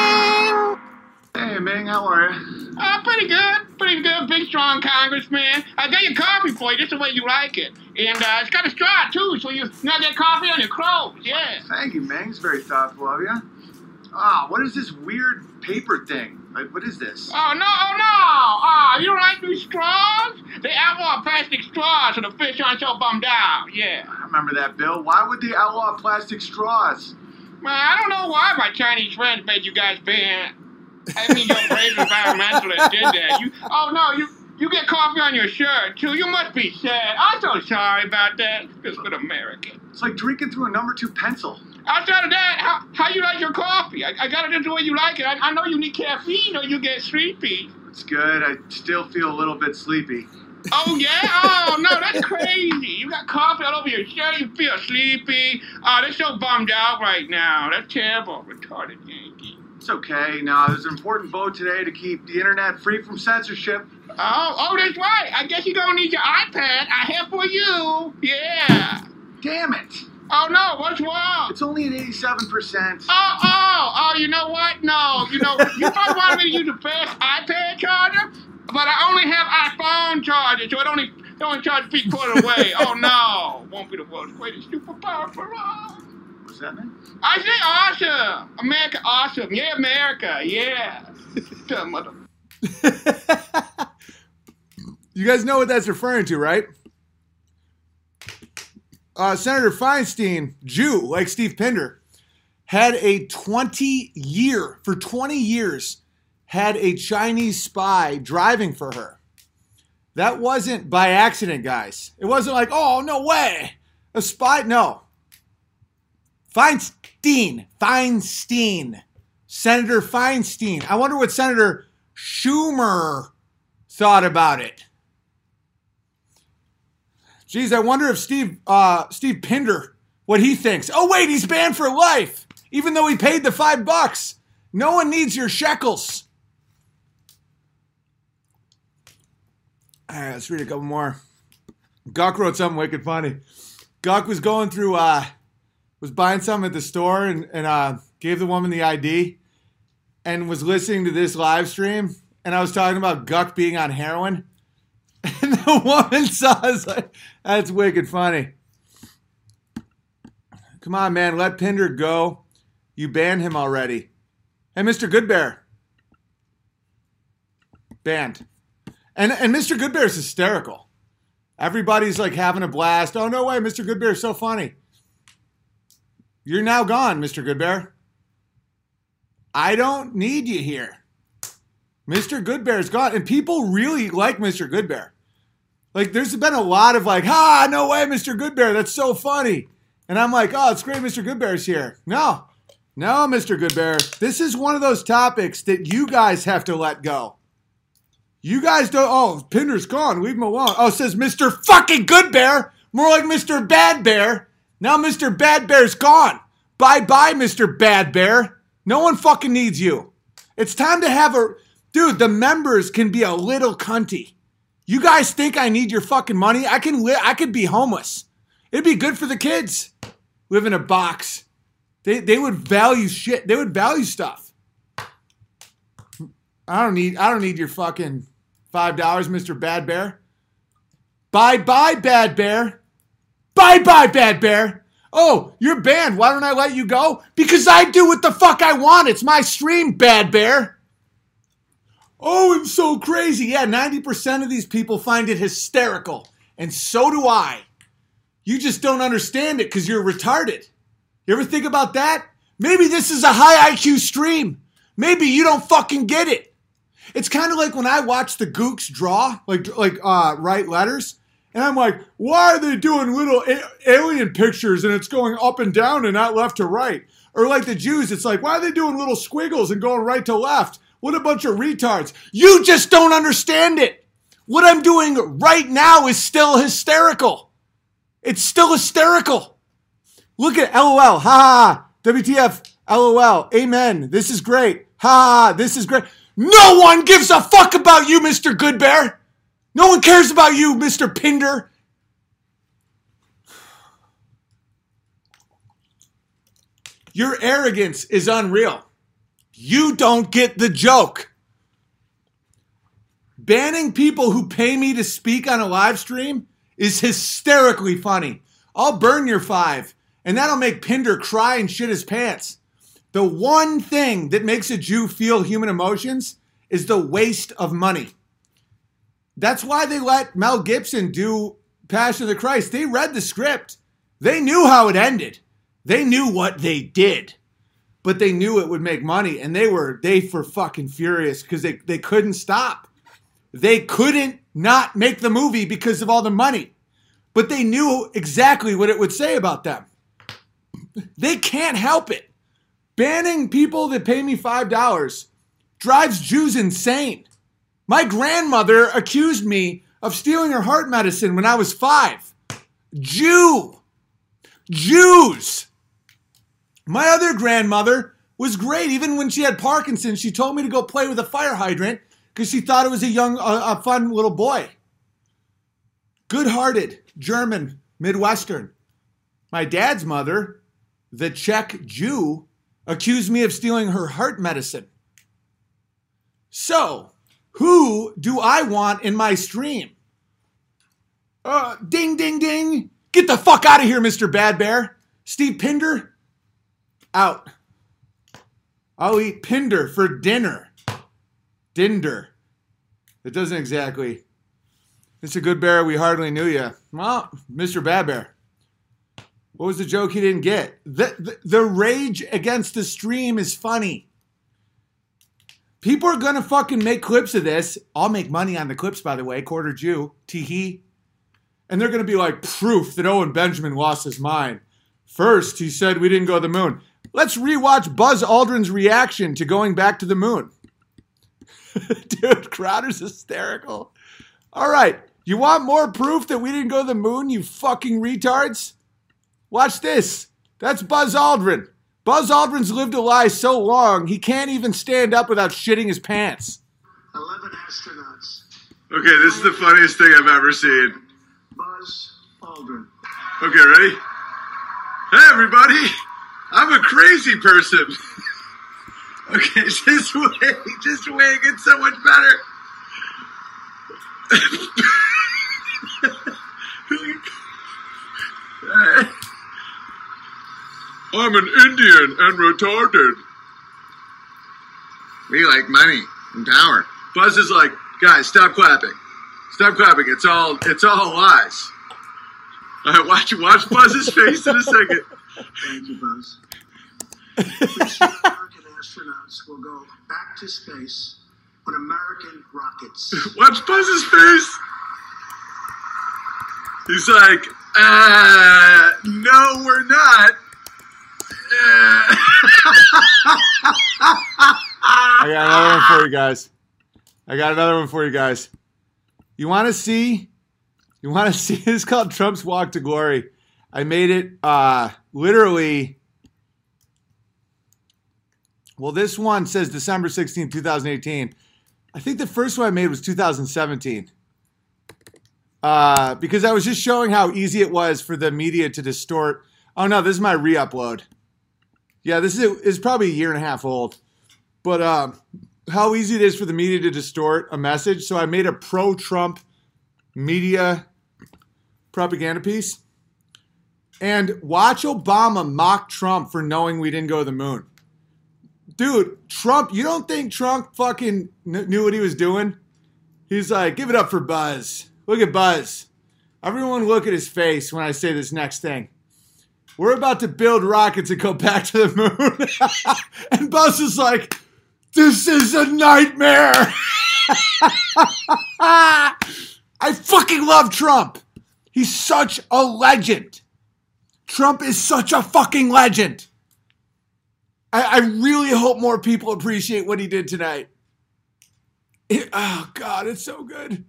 [SPEAKER 7] me.
[SPEAKER 3] Hey, Ming, how are you?
[SPEAKER 7] Uh, pretty good. Pretty good. Big, strong congressman. I got your coffee for you just the way you like it. And uh, it's got a straw, too, so you not get coffee on your clothes. Yeah.
[SPEAKER 3] Thank you, Ming. It's very thoughtful of you. Ah, what is this weird paper thing? Like, what is this?
[SPEAKER 7] Oh, no, oh, no. Oh, you don't like these straws? They outlaw plastic straws so the fish aren't so bummed out. Yeah.
[SPEAKER 3] I remember that, Bill. Why would they outlaw plastic straws?
[SPEAKER 7] Man, I don't know why my Chinese friends made you guys ban. I mean, your brave environmentalists did that. You, oh, no, you you get coffee on your shirt, too. You must be sad. I'm so sorry about that. It's good American.
[SPEAKER 3] It's like drinking through a number two pencil.
[SPEAKER 7] Outside of that, how, how you like your coffee? I, I got it just the way you like it. I, I know you need caffeine or you get sleepy.
[SPEAKER 3] It's good. I still feel a little bit sleepy.
[SPEAKER 7] Oh, yeah? Oh, no, that's crazy. You got coffee all over your shirt. You feel sleepy. Oh, they're so bummed out right now. That's terrible. Retarded Yankee.
[SPEAKER 3] It's okay. Now, there's an important vote today to keep the internet free from censorship.
[SPEAKER 7] Oh, oh, that's right. I guess you're going to need your iPad. I have for you. Yeah.
[SPEAKER 3] Damn it.
[SPEAKER 7] Oh, no, what's wrong?
[SPEAKER 3] It's only an eighty-seven percent.
[SPEAKER 7] Oh, oh, oh, you know what? No, you know, you probably wanted me to use the fast iPad charger, but I only have iPhone charger, so it only, it only charges three quarters away. Oh, no. Won't be the world's greatest superpower for all.
[SPEAKER 3] What's that mean?
[SPEAKER 7] I say awesome. America awesome. Yeah, America. Yeah. Dumb mother.
[SPEAKER 1] You guys know what that's referring to, right? Uh, Senator Feinstein, Jew, like Steve Pinder, had a twenty year, for twenty years, had a Chinese spy driving for her. That wasn't by accident, guys. It wasn't like, oh, no way. A spy, no. Feinstein, Feinstein, Senator Feinstein. I wonder what Senator Schumer thought about it. Geez, I wonder if Steve uh, Steve Pinder, what he thinks. Oh, wait, he's banned for life, even though he paid the five bucks. No one needs your shekels. All right, let's read a couple more. Guck wrote something wicked funny. Guck was going through, uh, was buying something at the store and, and uh, gave the woman the I D and was listening to this live stream. And I was talking about Guck being on heroin. And the woman saw us like, that's wicked funny. Come on, man, let Pinder go. You banned him already. Hey, Mister Goodbear. Banned. And and Mister Goodbear is hysterical. Everybody's like having a blast. Oh, no way, Mister Goodbear is so funny. You're now gone, Mister Goodbear. I don't need you here. Mister Goodbear's gone. And people really like Mister Goodbear. Like, there's been a lot of like, ah, no way, Mister Goodbear. That's so funny. And I'm like, oh, it's great Mister Goodbear's here. No. No, Mister Goodbear. This is one of those topics that you guys have to let go. You guys don't, oh, Pinder's gone. Leave him alone. Oh, it says Mister fucking Goodbear. More like Mister Bad Bear. Now Mister Bad Bear's gone. Bye-bye, Mister Bad Bear. No one fucking needs you. It's time to have a... Dude, the members can be a little cunty. You guys think I need your fucking money? I can li- I could be homeless. It'd be good for the kids. Live in a box. They they would value shit. They would value stuff. I don't need I don't need your fucking five dollars, Mister Bad Bear. Bye bye, Bad Bear. Bye bye, Bad Bear. Oh, you're banned. Why don't I let you go? Because I do what the fuck I want. It's my stream, Bad Bear. Oh, it's so crazy. Yeah, ninety percent of these people find it hysterical. And so do I. You just don't understand it because you're retarded. You ever think about that? Maybe this is a high I Q stream. Maybe you don't fucking get it. It's kind of like when I watch the Gooks draw, like like uh, write letters, and I'm like, why are they doing little a- alien pictures and it's going up and down and not left to right? Or like the Jews, it's like, why are they doing little squiggles and going right to left? What a bunch of retards. You just don't understand it. What I'm doing right now is still hysterical. It's still hysterical. Look at LOL, ha ha, W T F, LOL, amen, this is great, ha ha, this is great. No one gives a fuck about you, Mister Good Bear. No one cares about you, Mister Pinder. Your arrogance is unreal. You don't get the joke. Banning people who pay me to speak on a live stream is hysterically funny. I'll burn your five. And that'll make Pinder cry and shit his pants. The one thing that makes a Jew feel human emotions is the waste of money. That's why they let Mel Gibson do Passion of the Christ. They read the script. They knew how it ended. They knew what they did. But they knew it would make money. And they were, they were fucking furious because they, they couldn't stop. They couldn't not make the movie because of all the money. But they knew exactly what it would say about them. They can't help it. Banning people that pay me five dollars drives Jews insane. My grandmother accused me of stealing her heart medicine when I was five. Jew. Jews. My other grandmother was great. Even when she had Parkinson's, she told me to go play with a fire hydrant because she thought it was a young, a, a fun little boy. Good-hearted, German, Midwestern. My dad's mother, the Czech Jew, accused me of stealing her heart medicine. So, who do I want in my stream? Uh, ding, ding, ding. Get the fuck out of here, Mister Bad Bear. Steve Pinder, out. I'll eat Pinder for dinner. Dinder. It doesn't exactly. Mister Good Bear, we hardly knew you. Well, Mister Bad Bear. What was the joke he didn't get? The, the, the rage against the stream is funny. People are going to fucking make clips of this. I'll make money on the clips, by the way. Quarter Jew. Tee-hee. And they're going to be like proof that Owen Benjamin lost his mind. First, he said we didn't go to the moon. Let's rewatch Buzz Aldrin's reaction to going back to the moon. Dude, Crowder's hysterical. All right. You want more proof that we didn't go to the moon, you fucking retards? Watch this. That's Buzz Aldrin. Buzz Aldrin's lived a lie so long, he can't even stand up without shitting his pants.
[SPEAKER 2] eleven astronauts.
[SPEAKER 3] Okay, this is the funniest thing I've ever seen.
[SPEAKER 2] Buzz Aldrin.
[SPEAKER 3] Okay, ready? Hey, everybody. I'm a crazy person. Okay, just wait. Just wait. It gets so much better. I'm an Indian and retarded.
[SPEAKER 4] We like money and power.
[SPEAKER 3] Buzz is like, guys, stop clapping. Stop clapping. It's all it's all lies. All right, watch watch Buzz's face in a second.
[SPEAKER 2] Thank you, Buzz. Pretty sure American astronauts will go back to space on American rockets.
[SPEAKER 3] Watch Buzz's face. He's like, uh, no, we're not. Uh.
[SPEAKER 1] I got another one for you guys. I got another one for you guys. You want to see? You want to see? This is called Trump's Walk to Glory. I made it uh, literally. Well, this one says December sixteenth, twenty eighteen. I think the first one I made was two thousand seventeen. Uh, because I was just showing how easy it was for the media to distort. Oh, no, this is my re-upload. Yeah, this is, is probably a year and a half old. But uh, how easy it is for the media to distort a message. So I made a pro-Trump media propaganda piece. And watch Obama mock Trump for knowing we didn't go to the moon. Dude, Trump, you don't think Trump fucking kn- knew what he was doing? He's like, give it up for Buzz. Look at Buzz. Everyone look at his face when I say this next thing. We're about to build rockets and go back to the moon. And Buzz is like, this is a nightmare. I fucking love Trump. He's such a legend. Trump is such a fucking legend. I, I really hope more people appreciate what he did tonight. It, oh, God, it's so good.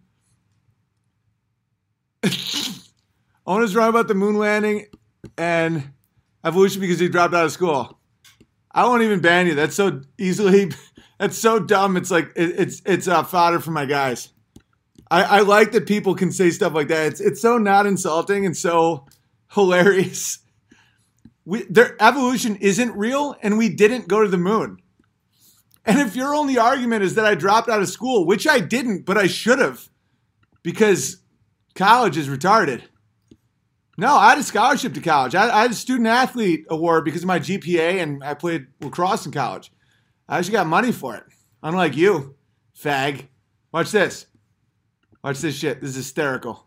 [SPEAKER 1] Owen's wrong about the moon landing and evolution because he dropped out of school. I won't even ban you. That's so easily, that's so dumb. It's like, it, it's it's uh, fodder for my guys. I, I like that people can say stuff like that. It's it's so not insulting and so hilarious. We, their evolution isn't real, and we didn't go to the moon. And if your only argument is that I dropped out of school, which I didn't, but I should have, because college is retarded. No, I had a scholarship to college. I, I had a student athlete award because of my G P A, and I played lacrosse in college. I actually got money for it. Unlike you, fag. Watch this. Watch this shit. This is hysterical.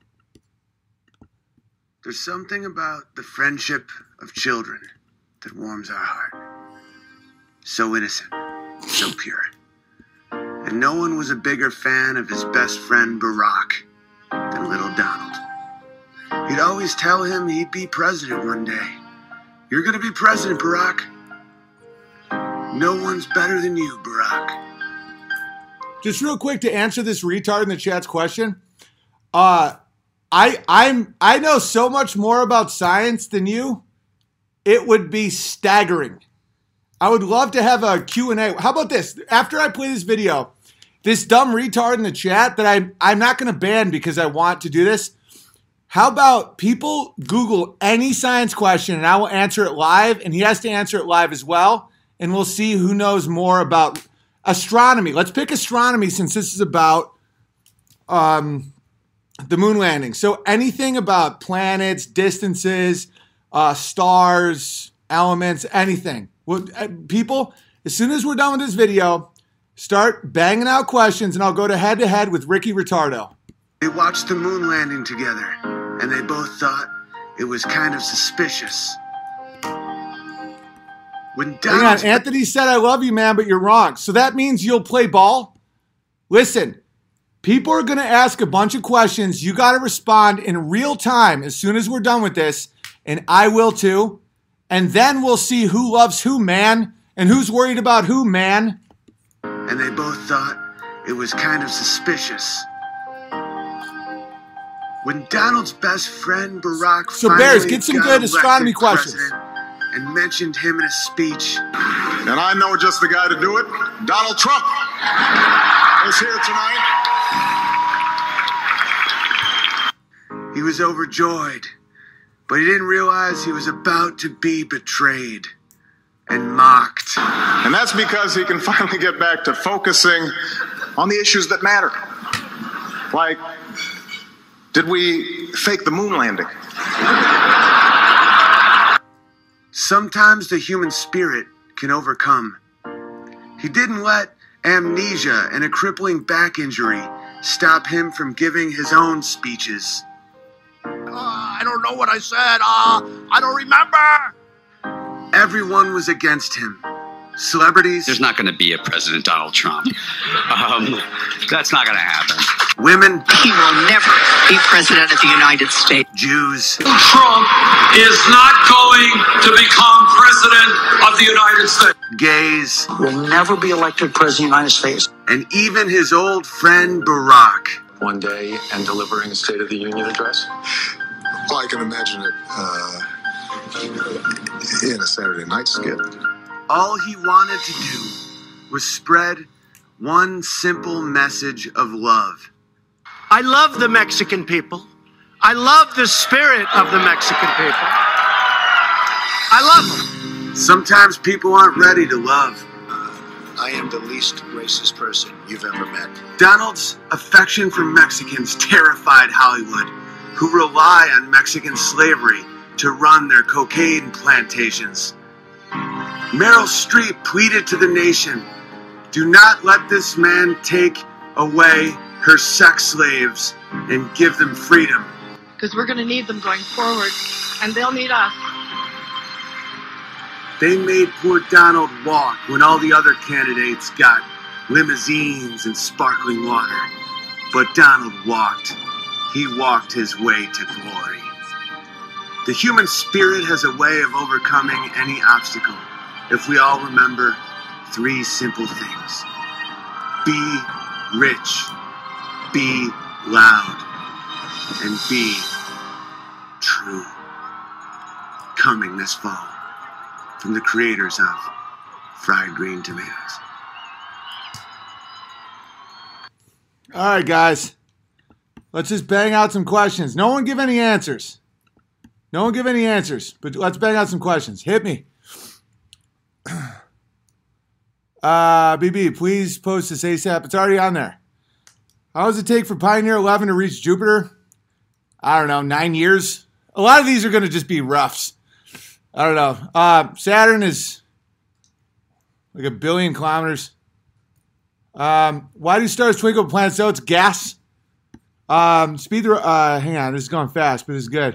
[SPEAKER 8] There's something about the friendship of children that warms our heart. So innocent, so pure. And no one was a bigger fan of his best friend Barack than little Donald. He'd always tell him he'd be president one day. You're gonna be president, Barack. No one's better than you, Barack.
[SPEAKER 1] Just real quick to answer this retard in the chat's question. Uh, I I'm I know so much more about science than you. It would be staggering. I would love to have a Q and A. How about this? After I play this video, this dumb retard in the chat that I I'm not going to ban because I want to do this. How about people Google any science question and I will answer it live, and he has to answer it live as well, and we'll see who knows more about astronomy. Let's pick astronomy since this is about um, the moon landing. So anything about planets, distances, uh, stars, elements, anything. Well, uh, people, as soon as we're done with this video, start banging out questions, and I'll go to head-to-head with Ricky Ritardo.
[SPEAKER 8] They watched the moon landing together, and they both thought it was kind of suspicious. When
[SPEAKER 1] Hang on, Anthony said, I love you, man, but you're wrong. So that means you'll play ball? Listen, people are going to ask a bunch of questions. You got to respond in real time as soon as we're done with this, and I will too. And then we'll see who loves who, man, and who's worried about who, man.
[SPEAKER 8] And they both thought it was kind of suspicious. When Donald's best friend, Barack,
[SPEAKER 1] so Bears, get some good astronomy questions.
[SPEAKER 8] And mentioned him in a speech.
[SPEAKER 3] And I know just the guy to do it. Donald Trump is here tonight.
[SPEAKER 8] He was overjoyed, but he didn't realize he was about to be betrayed and mocked.
[SPEAKER 3] And that's because he can finally get back to focusing on the issues that matter. Like, did we fake the moon landing?
[SPEAKER 8] Sometimes the human spirit can overcome. He didn't let amnesia and a crippling back injury stop him from giving his own speeches.
[SPEAKER 9] Uh, I don't know what I said. Uh, I don't remember.
[SPEAKER 8] Everyone was against him. Celebrities.
[SPEAKER 10] There's not going to be a President Donald Trump. Um, that's not going to happen.
[SPEAKER 8] Women.
[SPEAKER 11] He will never be president of the United States.
[SPEAKER 8] Jews.
[SPEAKER 12] Trump is not going to become president of the United States.
[SPEAKER 8] Gays.
[SPEAKER 11] Will never be elected president of the United States.
[SPEAKER 8] And even his old friend Barack.
[SPEAKER 13] One day and delivering a State of the Union address?
[SPEAKER 3] Well, I can imagine it uh, in a Saturday night skit.
[SPEAKER 8] All he wanted to do was spread one simple message of love.
[SPEAKER 9] I love the Mexican people. I love the spirit of the Mexican people. I love them.
[SPEAKER 8] Sometimes people aren't ready to love.
[SPEAKER 2] I am the least racist person you've ever met.
[SPEAKER 8] Donald's affection for Mexicans terrified Hollywood, who rely on Mexican slavery to run their cocaine plantations. Meryl Streep pleaded to the nation, do not let this man take away her sex slaves and give them freedom.
[SPEAKER 14] Because we're going to need them going forward, and they'll need us.
[SPEAKER 8] They made poor Donald walk when all the other candidates got limousines and sparkling water. But Donald walked. He walked his way to glory. The human spirit has a way of overcoming any obstacle if we all remember three simple things. Be rich, be loud, and be true. Coming this fall from the creators of Fried Green Tomatoes.
[SPEAKER 1] All right, guys. Let's just bang out some questions. No one give any answers. No one give any answers, but let's bang out some questions. Hit me. Uh, B B, please post this ASAP. It's already on there. How does it take for Pioneer eleven to reach Jupiter? I don't know, nine years? A lot of these are going to just be roughs. I don't know. Uh, Saturn is like a billion kilometers. Um, why do stars twinkle with planets? So it's gas. Um, speed the, uh, hang on, this is going fast, but it's good.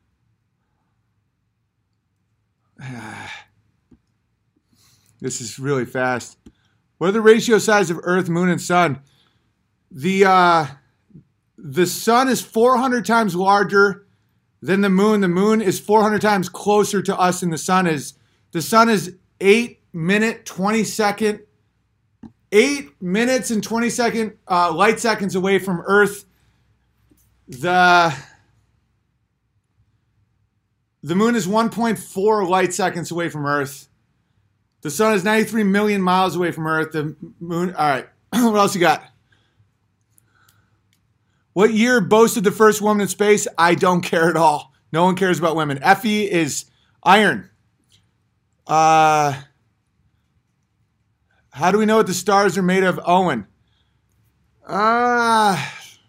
[SPEAKER 1] This is really fast. What are the ratio size of Earth, Moon, and Sun? The uh, the Sun is four hundred times larger than the Moon. The Moon is four hundred times closer to us than the Sun is. The Sun is eight minute twenty second, eight minutes and twenty second uh, light seconds away from Earth. The the Moon is one point four light seconds away from Earth. The Sun is ninety-three million miles away from Earth. The Moon, all right. What else you got? What year boasted the first woman in space? I don't care at all. No one cares about women. Fe is iron. Uh, how do we know what the stars are made of? Owen. Uh,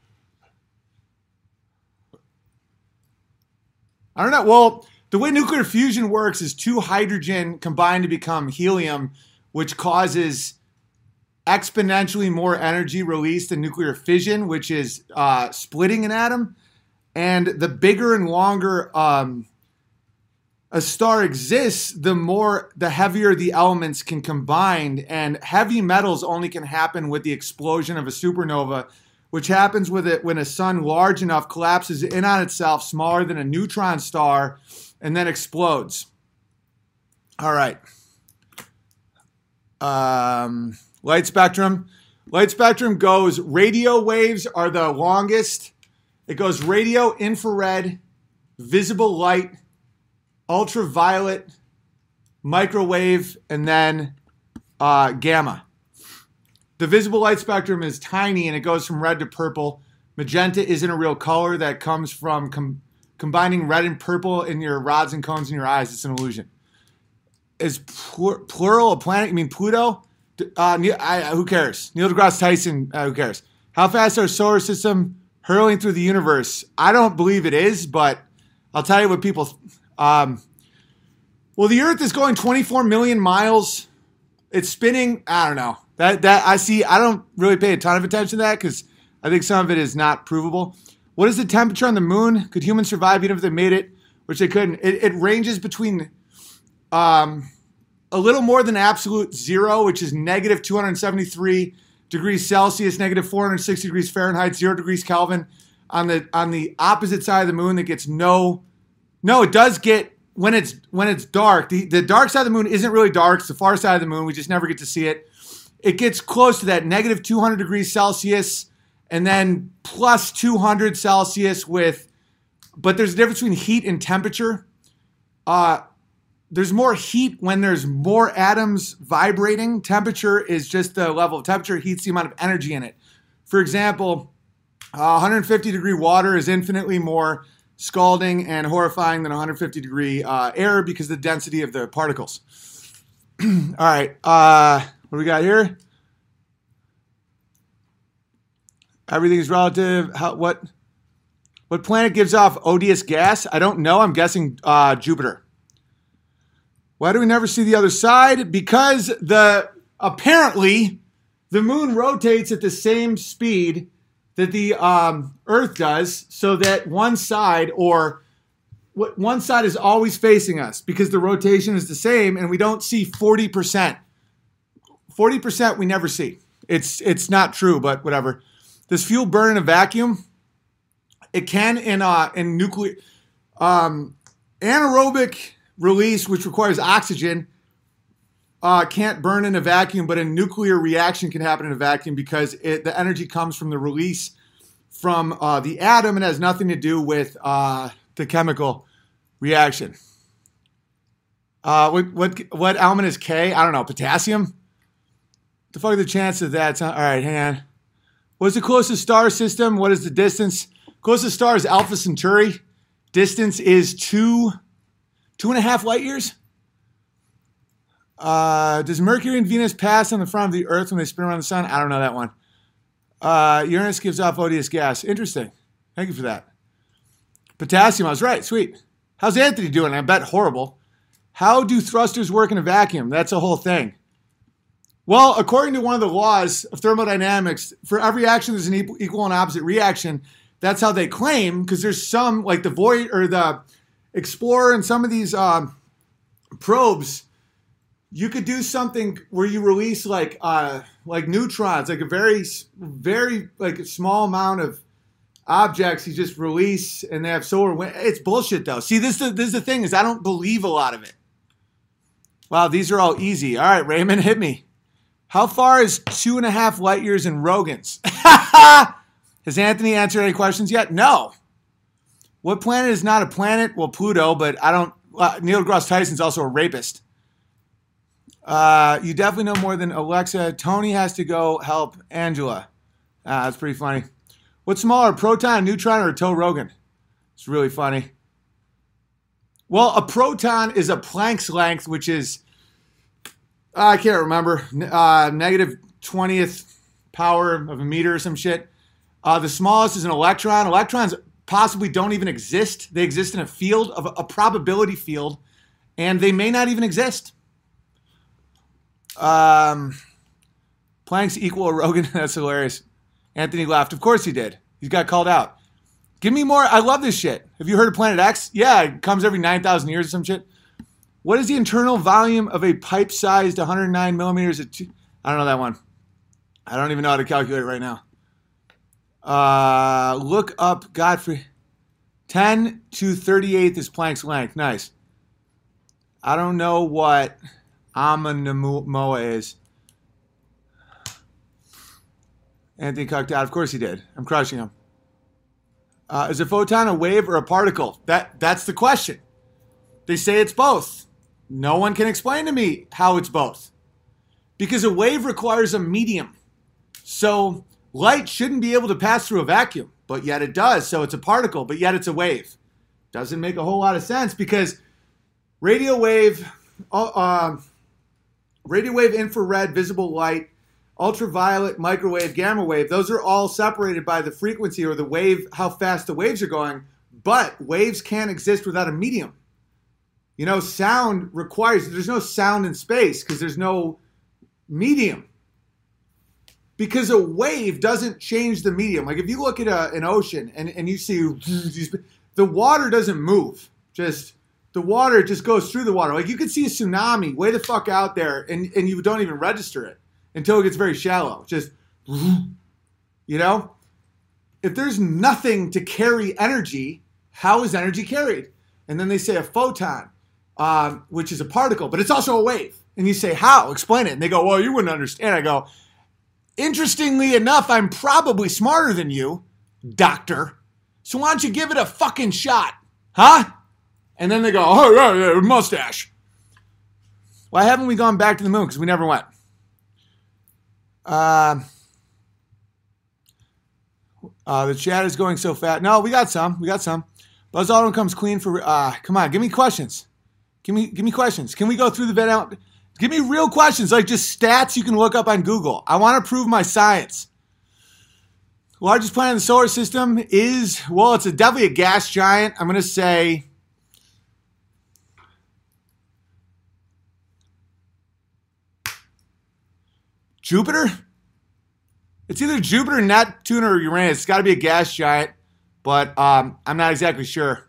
[SPEAKER 1] I don't know. Well, the way nuclear fusion works is two hydrogen combine to become helium, which causes exponentially more energy released than nuclear fission, which is uh, splitting an atom. And the bigger and longer um, a star exists, the more, the heavier the elements can combine. And heavy metals only can happen with the explosion of a supernova, which happens with it when a sun large enough collapses in on itself, smaller than a neutron star, and then explodes. All right. Um, light spectrum. Light spectrum goes, radio waves are the longest. It goes radio, infrared, visible light, ultraviolet, microwave, and then uh, gamma. The visible light spectrum is tiny, and it goes from red to purple. Magenta isn't a real color. That comes from com- combining red and purple in your rods and cones in your eyes. It's an illusion. Is plur- plural a planet? You mean Pluto? Uh, Neil, I, who cares? Neil deGrasse Tyson, uh, who cares? How fast is our solar system hurling through the universe? I don't believe it is, but I'll tell you what people... Um, well, the Earth is going twenty-four million miles. It's spinning. I don't know. That that I see. I don't really pay a ton of attention to that because I think some of it is not provable. What is the temperature on the moon? Could humans survive even if they made it? Which they couldn't. It, it ranges between um, a little more than absolute zero, which is negative two hundred seventy-three degrees Celsius, negative four hundred sixty degrees Fahrenheit, zero degrees Kelvin. On the on the opposite side of the moon, that gets no. No, it does get when it's when it's dark. The the dark side of the moon isn't really dark. It's the far side of the moon. We just never get to see it. It gets close to that negative two hundred degrees Celsius and then plus two hundred Celsius with, but there's a difference between heat and temperature. Uh, there's more heat when there's more atoms vibrating. Temperature is just the level of temperature. Heat's the amount of energy in it. For example, uh, one hundred fifty degree water is infinitely more scalding and horrifying than one hundred fifty degree uh, air because of the density of the particles. All right. Uh, what do we got here? Everything is relative. How, what, what planet gives off odious gas? I don't know. I'm guessing uh, Jupiter. Why do we never see the other side? Because the apparently the moon rotates at the same speed that the um, Earth does, so that one side or one side is always facing us because the rotation is the same, and we don't see forty percent. forty percent we never see. It's it's not true, but whatever. Does fuel burn in a vacuum? It can in uh, in nuclear um, anaerobic release, which requires oxygen, uh, can't burn in a vacuum, but a nuclear reaction can happen in a vacuum because it, the energy comes from the release from uh, the atom and has nothing to do with uh, the chemical reaction. Uh, what what what element is K? I don't know. Potassium? The fuck are the chances of that? All right, hang on. What's the closest star system? What is the distance? Closest star is Alpha Centauri. Distance is two, two and a half light years. Uh, does Mercury and Venus pass on the front of the Earth when they spin around the sun? I don't know that one. Uh, Uranus gives off odious gas. Interesting. Thank you for that. Potassium, I was right. Sweet. How's Anthony doing? I bet horrible. How do thrusters work in a vacuum? That's a whole thing. Well, according to one of the laws of thermodynamics, for every action there's an equal and opposite reaction. That's how they claim, because there's some, like the Void or the Explorer and some of these um, probes, you could do something where you release like uh, like neutrons, like a very, very like small amount of objects you just release, and they have solar wind. It's bullshit, though. See, this is, this is the thing, is I don't believe a lot of it. Wow, these are all easy. All right, Raymond, hit me. How far is two and a half light years in Rogan's? Has Anthony answered any questions yet? No. What planet is not a planet? Well, Pluto, but I don't. Uh, Neil deGrasse Tyson's also a rapist. Uh, you definitely know more than Alexa. Tony has to go help Angela. Ah, that's pretty funny. What's smaller, a proton, a neutron, or a Toe Rogan? It's really funny. Well, a proton is a Planck's length, which is, uh, I can't remember, uh, negative twentieth power of a meter or some shit. Uh, the smallest is an electron. Electrons possibly don't even exist. They exist in a field, of a probability field, and they may not even exist. Um, Planck's equal a Rogan. That's hilarious. Anthony laughed. Of course he did. He got called out. Give me more. I love this shit. Have you heard of Planet X? Yeah, it comes every nine thousand years or some shit. What is the internal volume of a pipe-sized one hundred nine millimeters? At two? I don't know that one. I don't even know how to calculate it right now. Uh, look up Godfrey. ten to thirty-eighth is Planck's length. Nice. I don't know what Amanamua is. Anthony cucked out. Of course he did. I'm crushing him. Uh, is a photon a wave or a particle? That That's the question. They say it's both. No one can explain to me how it's both. Because a wave requires a medium. So light shouldn't be able to pass through a vacuum, but yet it does. So it's a particle, but yet it's a wave. Doesn't make a whole lot of sense because radio wave, uh, radio wave, infrared, visible light, ultraviolet, microwave, gamma wave, those are all separated by the frequency or the wave, how fast the waves are going, but waves can't exist without a medium. You know, sound requires, there's no sound in space because there's no medium. Because a wave doesn't change the medium. Like if you look at a, an ocean and, and you see the water doesn't move. Just the water just goes through the water. Like you could see a tsunami way the fuck out there and, and you don't even register it until it gets very shallow. Just, you know? If there's nothing to carry energy, how is energy carried? And then they say a photon, um, which is a particle, but it's also a wave. And you say, how? Explain it. And they go, well, you wouldn't understand. I go, interestingly enough, I'm probably smarter than you, doctor. So why don't you give it a fucking shot? Huh? And then they go, oh, yeah, yeah, mustache. Why haven't we gone back to the moon? Because we never went. Uh, uh, the chat is going so fast. No, we got some. We got some. Buzz Aldrin comes clean for. Uh, come on, give me questions. Give me, give me questions. Can we go through the vet out? Give me real questions, like just stats you can look up on Google. I want to prove my science. Largest planet in the solar system is, well, it's a, definitely a gas giant. I'm going to say Jupiter. It's either Jupiter, Neptune, or Uranus. It's got to be a gas giant, but um, I'm not exactly sure.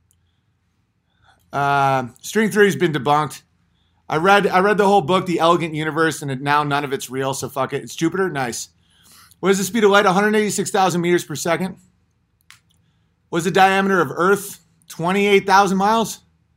[SPEAKER 1] Uh, string theory has been debunked. I read I read the whole book, The Elegant Universe, and it, now none of it's real, so fuck it. It's Jupiter? Nice. What is the speed of light? one hundred eighty-six thousand meters per second. What is the diameter of Earth? twenty-eight thousand miles.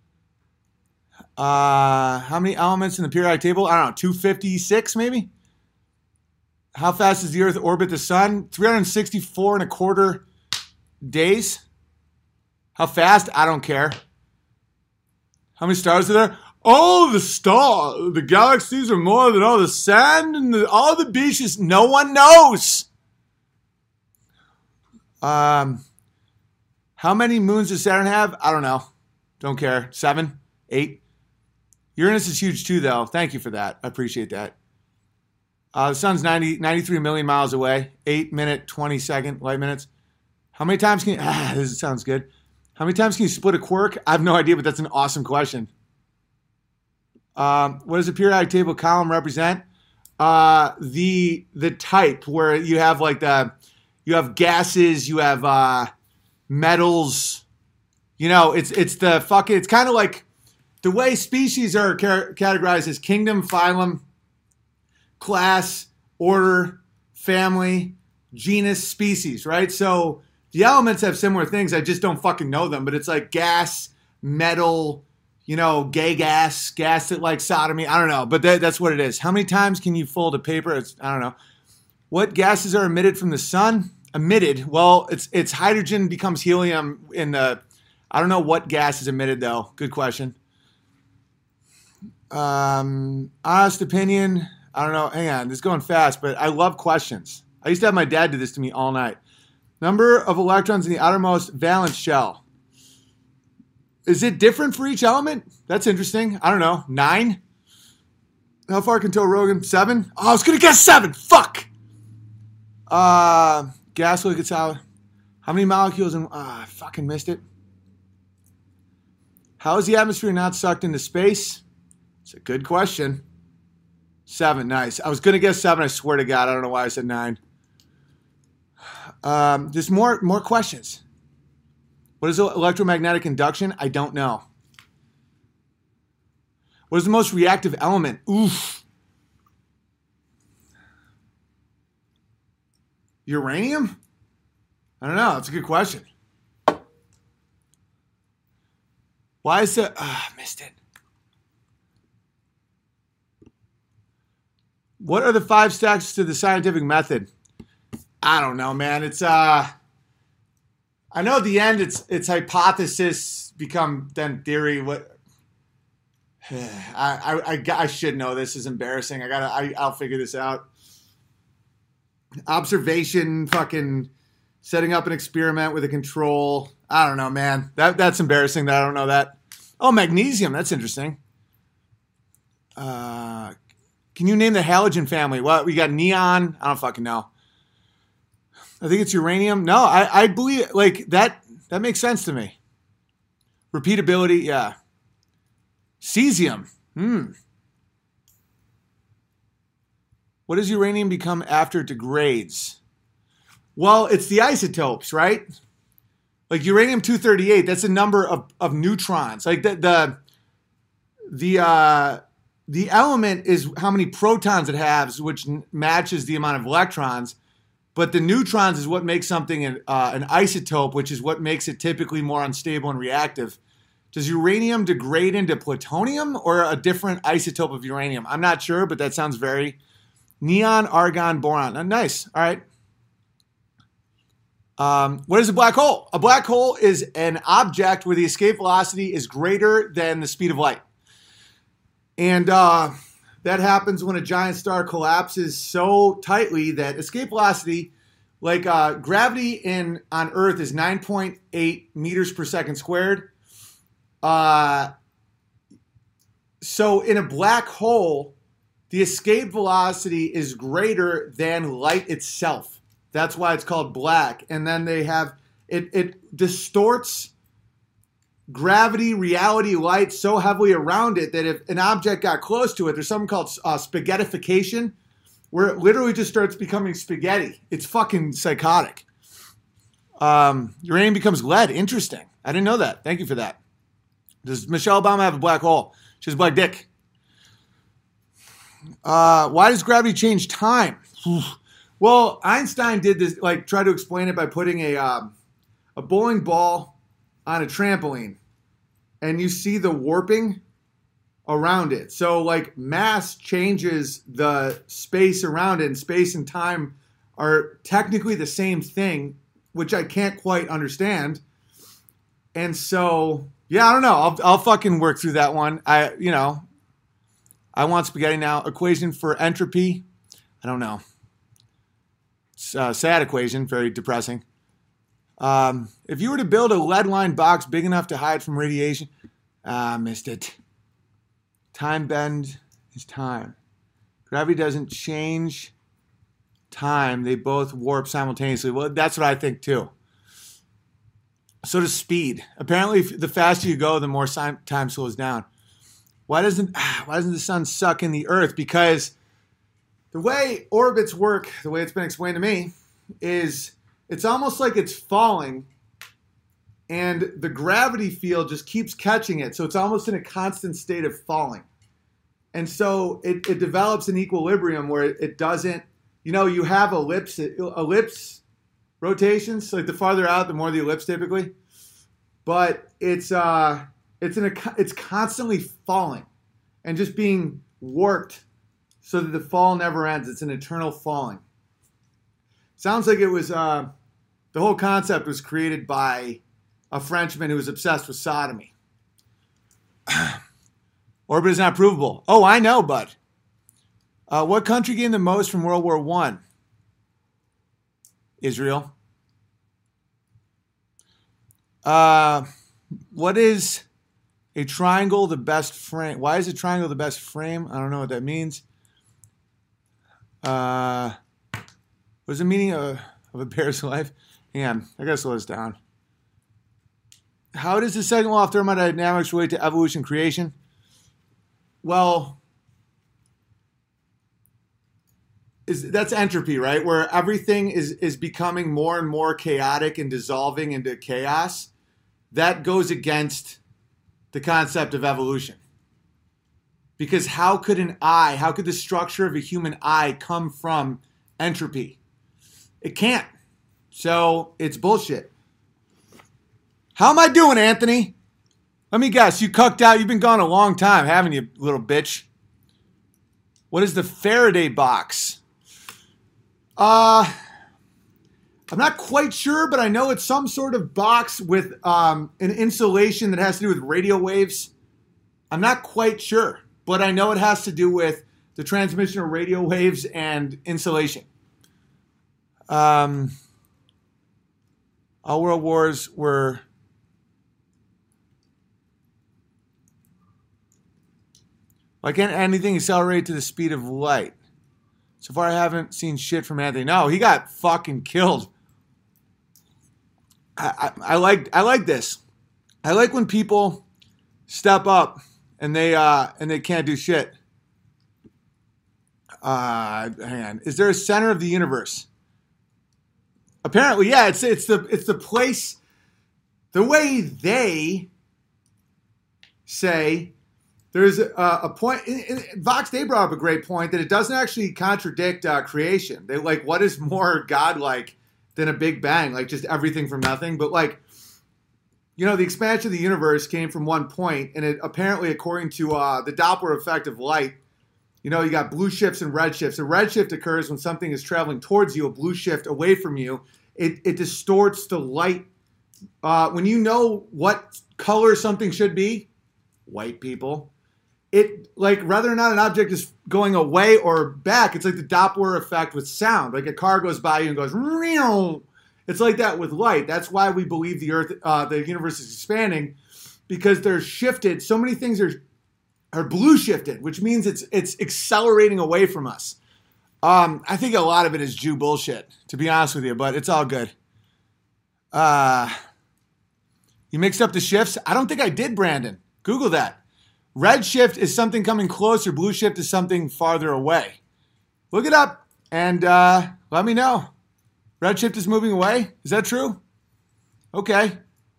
[SPEAKER 1] Uh, how many elements in the periodic table? I don't know, two hundred fifty-six maybe? How fast does the Earth orbit the sun? three hundred sixty-four and a quarter days. How fast? I don't care. How many stars are there? Oh, the star, the galaxies are more than all the sand and the, all the beaches. No one knows. Um, how many moons does Saturn have? I don't know. Don't care. Seven, eight. Uranus is huge too, though. Thank you for that. I appreciate that. Uh, the sun's ninety, ninety-three million miles away. Eight minute, twenty second light minutes. How many times can you, ah, this sounds good. How many times can you split a quark? I have no idea, but that's an awesome question. Um, what does the periodic table column represent? Uh, the the type where you have like the you have gases, you have uh, metals. You know, it's it's the fucking. It's kind of like the way species are ca- categorized as kingdom, phylum, class, order, family, genus, species. Right. So the elements have similar things. I just don't fucking know them. But it's like gas, metal. You know, gay gas, gas that like sodomy. I don't know, but that, that's what it is. How many times can you fold a paper? It's, I don't know. What gases are emitted from the sun? Emitted? Well, it's it's hydrogen becomes helium in the. I don't know what gas is emitted though. Good question. Um, honest opinion. I don't know. Hang on, this is going fast, but I love questions. I used to have my dad do this to me all night. Number of electrons in the outermost valence shell. Is it different for each element? That's interesting. I don't know. Nine? How far can Joe Rogan? Seven? Oh, I was going to guess seven. Fuck. Uh, gas, liquid, solid. How many molecules in... Ah, uh, I fucking missed it. How is the atmosphere not sucked into space? It's a good question. Seven. Nice. I was going to guess seven. I swear to God. I don't know why I said nine. Um, there's more more questions. What is electromagnetic induction? I don't know. What is the most reactive element? Oof. Uranium? I don't know. That's a good question. Why is it? Ah, oh, missed it. What are the five steps to the scientific method? I don't know, man. It's uh. I know at the end it's it's hypothesis become then theory. What I, I I I should know this. Is embarrassing. I gotta I I'll figure this out. Observation, fucking setting up an experiment with a control. I don't know, man. That that's embarrassing that I don't know that. Oh, magnesium. That's interesting. Uh, can you name the halogen family? Well, we got neon. I don't fucking know. I think it's uranium. No, I, I believe like that. That makes sense to me. Repeatability, yeah. Cesium. Hmm. What does uranium become after it degrades? Well, it's the isotopes, right? Like uranium two thirty-eight. That's a number of, of neutrons. Like the the the uh, the element is how many protons it has, which matches the amount of electrons. But the neutrons is what makes something an, uh, an isotope, which is what makes it typically more unstable and reactive. Does uranium degrade into plutonium or a different isotope of uranium? I'm not sure, but that sounds very... Neon, argon, boron. Oh, nice. All right. Um, what is a black hole? A black hole is an object where the escape velocity is greater than the speed of light. And... Uh, That happens when a giant star collapses so tightly that escape velocity, Like uh, gravity in on Earth is nine point eight meters per second squared. Uh, so in a black hole, the escape velocity is greater than light itself. That's why it's called black. And then they have, it, it distorts gravity, reality, light so heavily around it that if an object got close to it, there's something called uh, spaghettification, where it literally just starts becoming spaghetti. It's fucking psychotic. Um, uranium becomes lead. Interesting. I didn't know that. Thank you for that. Does Michelle Obama have a black hole? She has a black dick. Uh, why does gravity change time? Well, Einstein did this, like, try to explain it by putting a um, a bowling ball on a trampoline, and you see the warping around it. So, like, mass changes the space around it, and space and time are technically the same thing, which I can't quite understand. And so, yeah, I don't know. I'll I'll fucking work through that one. I, you know, I want spaghetti now. Equation for entropy. I don't know. It's a sad equation, very depressing. Um, if you were to build a lead-lined box big enough to hide from radiation, ah, missed it. Time bend is time. Gravity doesn't change time. They both warp simultaneously. Well, that's what I think too. So does speed. Apparently, the faster you go, the more time slows down. Why doesn't ah, why doesn't the sun suck in the Earth? Because the way orbits work, the way it's been explained to me, is it's almost like it's falling and the gravity field just keeps catching it. So it's almost in a constant state of falling. And so it, it develops an equilibrium where it, it doesn't, you know, you have ellipse, ellipse rotations. So like the farther out, the more the ellipse typically. But it's uh, it's in a, it's constantly falling and just being warped so that the fall never ends. It's an eternal falling. Sounds like it was, uh, the whole concept was created by a Frenchman who was obsessed with sodomy. Orbit is not provable. Oh, I know, bud. Uh, what country gained the most from World War One? Israel. Uh, what is a triangle the best frame? Why is a triangle the best frame? I don't know what that means. Uh, what's the meaning of, of a bear's life? Hang on, I gotta slow this down. How does the second law of thermodynamics relate to evolution and creation? Well, is that's entropy, right? Where everything is, is becoming more and more chaotic and dissolving into chaos. That goes against the concept of evolution. Because how could an eye, how could the structure of a human eye come from entropy? It can't. So it's bullshit. How am I doing, Anthony? Let me guess. You cucked out. You've been gone a long time, haven't you, little bitch? What is the Faraday box? Uh, I'm not quite sure, but I know it's some sort of box with um, an insulation that has to do with radio waves. I'm not quite sure, but I know it has to do with the transmission of radio waves and insulation. Um, all world wars were... Why can't anything accelerate to the speed of light? So far, I haven't seen shit from Anthony. No, he got fucking killed. I, I, I like I like this. I like when people step up and they uh, and they can't do shit. Uh, hang on. Is there a center of the universe? Apparently, yeah. It's it's the it's the place. The way they say. There's a, a point, in, in, Vox, they brought up a great point that it doesn't actually contradict uh, creation. They like, what is more godlike than a big bang? Like just everything from nothing. But like, you know, the expansion of the universe came from one point, and it apparently, according to uh, the Doppler effect of light, you know, you got blue shifts and red shifts. A red shift occurs when something is traveling towards you, a blue shift away from you. It, it distorts the light. Uh, when you know what color something should be, white people, it like whether or not an object is going away or back, it's like the Doppler effect with sound. Like a car goes by you and goes, meow. It's like that with light. That's why we believe the Earth, uh, the universe is expanding, because they're shifted. So many things are are blue shifted, which means it's it's accelerating away from us. Um, I think a lot of it is Jew bullshit, to be honest with you, but it's all good. Uh, you mixed up the shifts? I don't think I did, Brandon. Google that. Red shift is something coming closer. Blue shift is something farther away. Look it up and uh, let me know. Red shift is moving away? Is that true? Okay.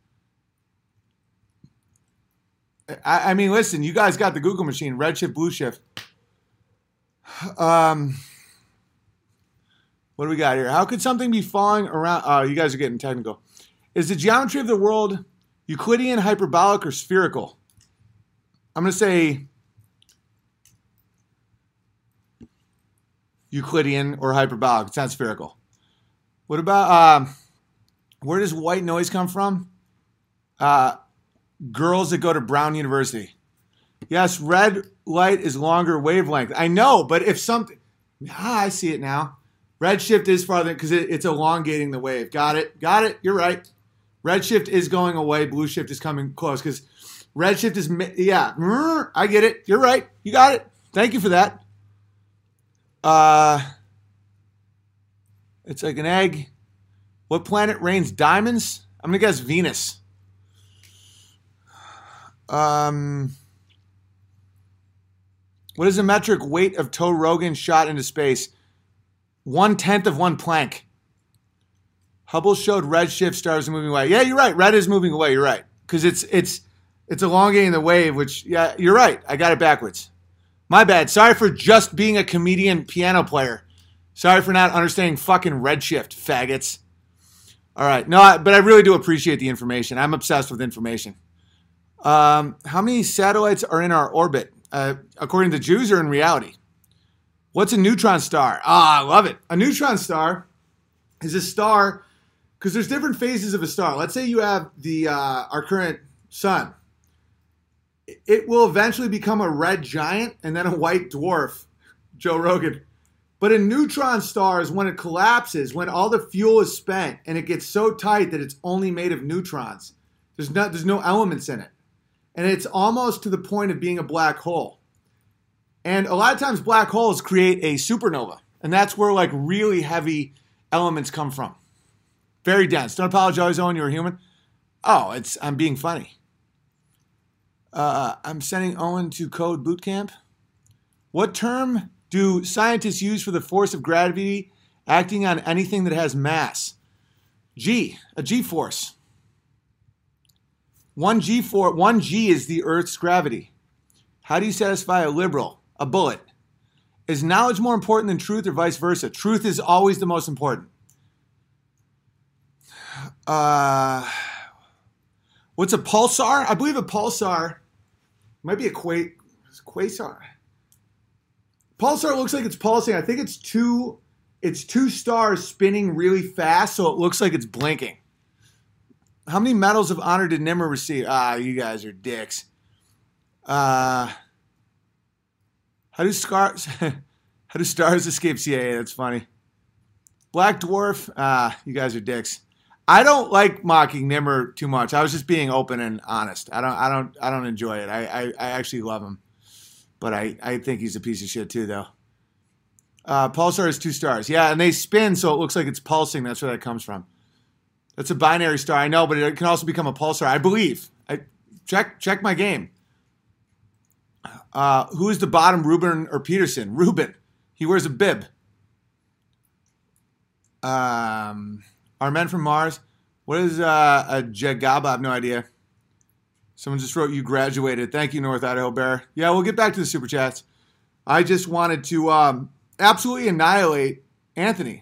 [SPEAKER 1] I, I mean, listen, you guys got the Google machine. Red shift, blue shift. Um, what do we got here? How could something be falling around? Oh, you guys are getting technical. Is the geometry of the world Euclidean, hyperbolic, or spherical? I'm going to say Euclidean or hyperbolic. It's not spherical. What about, um, where does white noise come from? Uh, girls that go to Brown University. Yes, red light is longer wavelength. I know, but if something, ah, I see it now. Red shift is farther because it, it's elongating the wave. Got it. Got it. You're right. Red shift is going away. Blue shift is coming close because red shift is, yeah, I get it. You're right. You got it. Thank you for that. Uh, it's like an egg. What planet rains diamonds? I'm going to guess Venus. Um, what is the metric weight of Toe Rogan shot into space? One-tenth of one Planck. Hubble showed red shift stars moving away. Yeah, you're right. Red is moving away. You're right. Because it's it's it's elongating the wave, which, yeah, you're right. I got it backwards. My bad. Sorry for just being a comedian piano player. Sorry for not understanding fucking redshift, faggots. All right. No, I, but I really do appreciate the information. I'm obsessed with information. Um, how many satellites are in our orbit? Uh, according to Jews or in reality? What's a neutron star? Ah, I love it. A neutron star is a star, because there's different phases of a star. Let's say you have the uh, our current sun. It will eventually become a red giant and then a white dwarf, Joe Rogan. But a neutron star is when it collapses, when all the fuel is spent and it gets so tight that it's only made of neutrons. There's no, there's no elements in it. And it's almost to the point of being a black hole. And a lot of times black holes create a supernova. And that's where like really heavy elements come from. Very dense. Don't apologize, Owen, you're a human. Oh, it's I'm being funny. Uh, I'm sending Owen to Code Bootcamp. What term do scientists use for the force of gravity acting on anything that has mass? G, a G-force. One G for one G is the Earth's gravity. How do you satisfy a liberal? A bullet. Is knowledge more important than truth or vice versa? Truth is always the most important. Uh, what's a pulsar? I believe a pulsar might be a qua- quasar. Pulsar looks like it's pulsing. I think it's two, it's two stars spinning really fast, so it looks like it's blinking. How many medals of honor did Nimmer receive? Ah, you guys are dicks. Uh, how do stars? How do stars escape C I A? That's funny. Black Dwarf. Ah, you guys are dicks. I don't like mocking Nimmer too much. I was just being open and honest. I don't. I don't. I don't enjoy it. I. I, I actually love him, but I. I think he's a piece of shit too, though. Uh, Pulsar is two stars. Yeah, and they spin, so it looks like it's pulsing. That's where that comes from. That's a binary star. I know, but it can also become a pulsar. I believe. I check. Check my game. Uh, who is the bottom, Ruben or Peterson? Ruben. He wears a bib. Um, are men from Mars? What is uh, a Jagaba? I have no idea. Someone just wrote, you graduated. Thank you, North Idaho Bear. Yeah, we'll get back to the Super Chats. I just wanted to um, absolutely annihilate Anthony.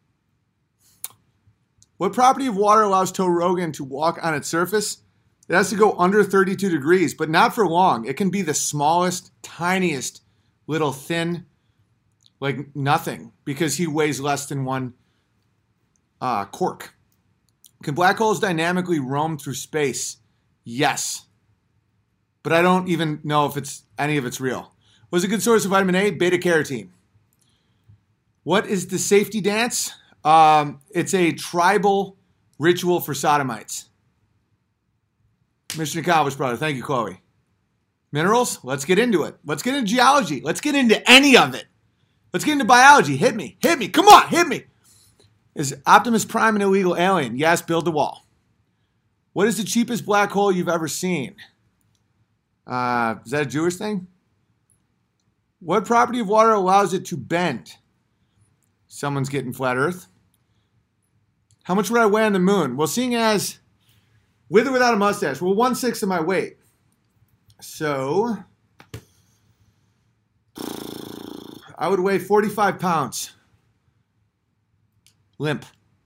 [SPEAKER 1] What property of water allows Toe Rogan to walk on its surface? It has to go under thirty-two degrees, but not for long. It can be the smallest, tiniest, little thin, like nothing, because he weighs less than one uh, cork. Can black holes dynamically roam through space? Yes. but I don't even know if it's any of it's real. What's a good source of vitamin A? Beta carotene. What is the safety dance? Um, it's a tribal ritual for sodomites. Mission accomplished, brother. Thank you, Chloe. Minerals? Let's get into it. Let's get into geology. Let's get into any of it. Let's get into biology. Hit me. Hit me. Come on. Hit me. Is Optimus Prime an illegal alien? Yes, build the wall. What is the cheapest black hole you've ever seen? Uh, is that a Jewish thing? What property of water allows it to bend? Someone's getting flat earth. How much would I weigh on the moon? Well, seeing as with or without a mustache, well, one-sixth of my weight. So I would weigh forty-five pounds. Limp.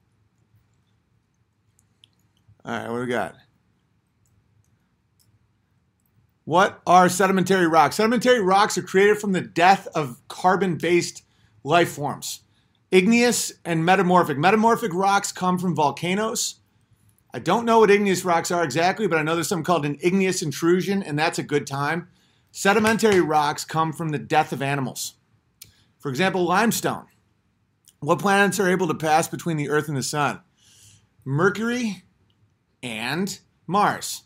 [SPEAKER 1] All right, what do we got? What are sedimentary rocks? Sedimentary rocks are created from the death of carbon-based life forms. Igneous and metamorphic. Metamorphic rocks come from volcanoes. I don't know what igneous rocks are exactly, but I know there's something called an igneous intrusion, and that's a good time. Sedimentary rocks come from the death of animals. For example, limestone. What planets are able to pass between the Earth and the Sun? Mercury and Mars.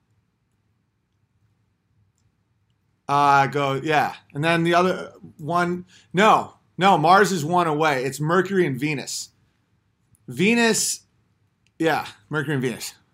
[SPEAKER 1] Uh, go, yeah. And then the other one, no, no, Mars is one away. It's Mercury and Venus. Venus, yeah, Mercury and Venus.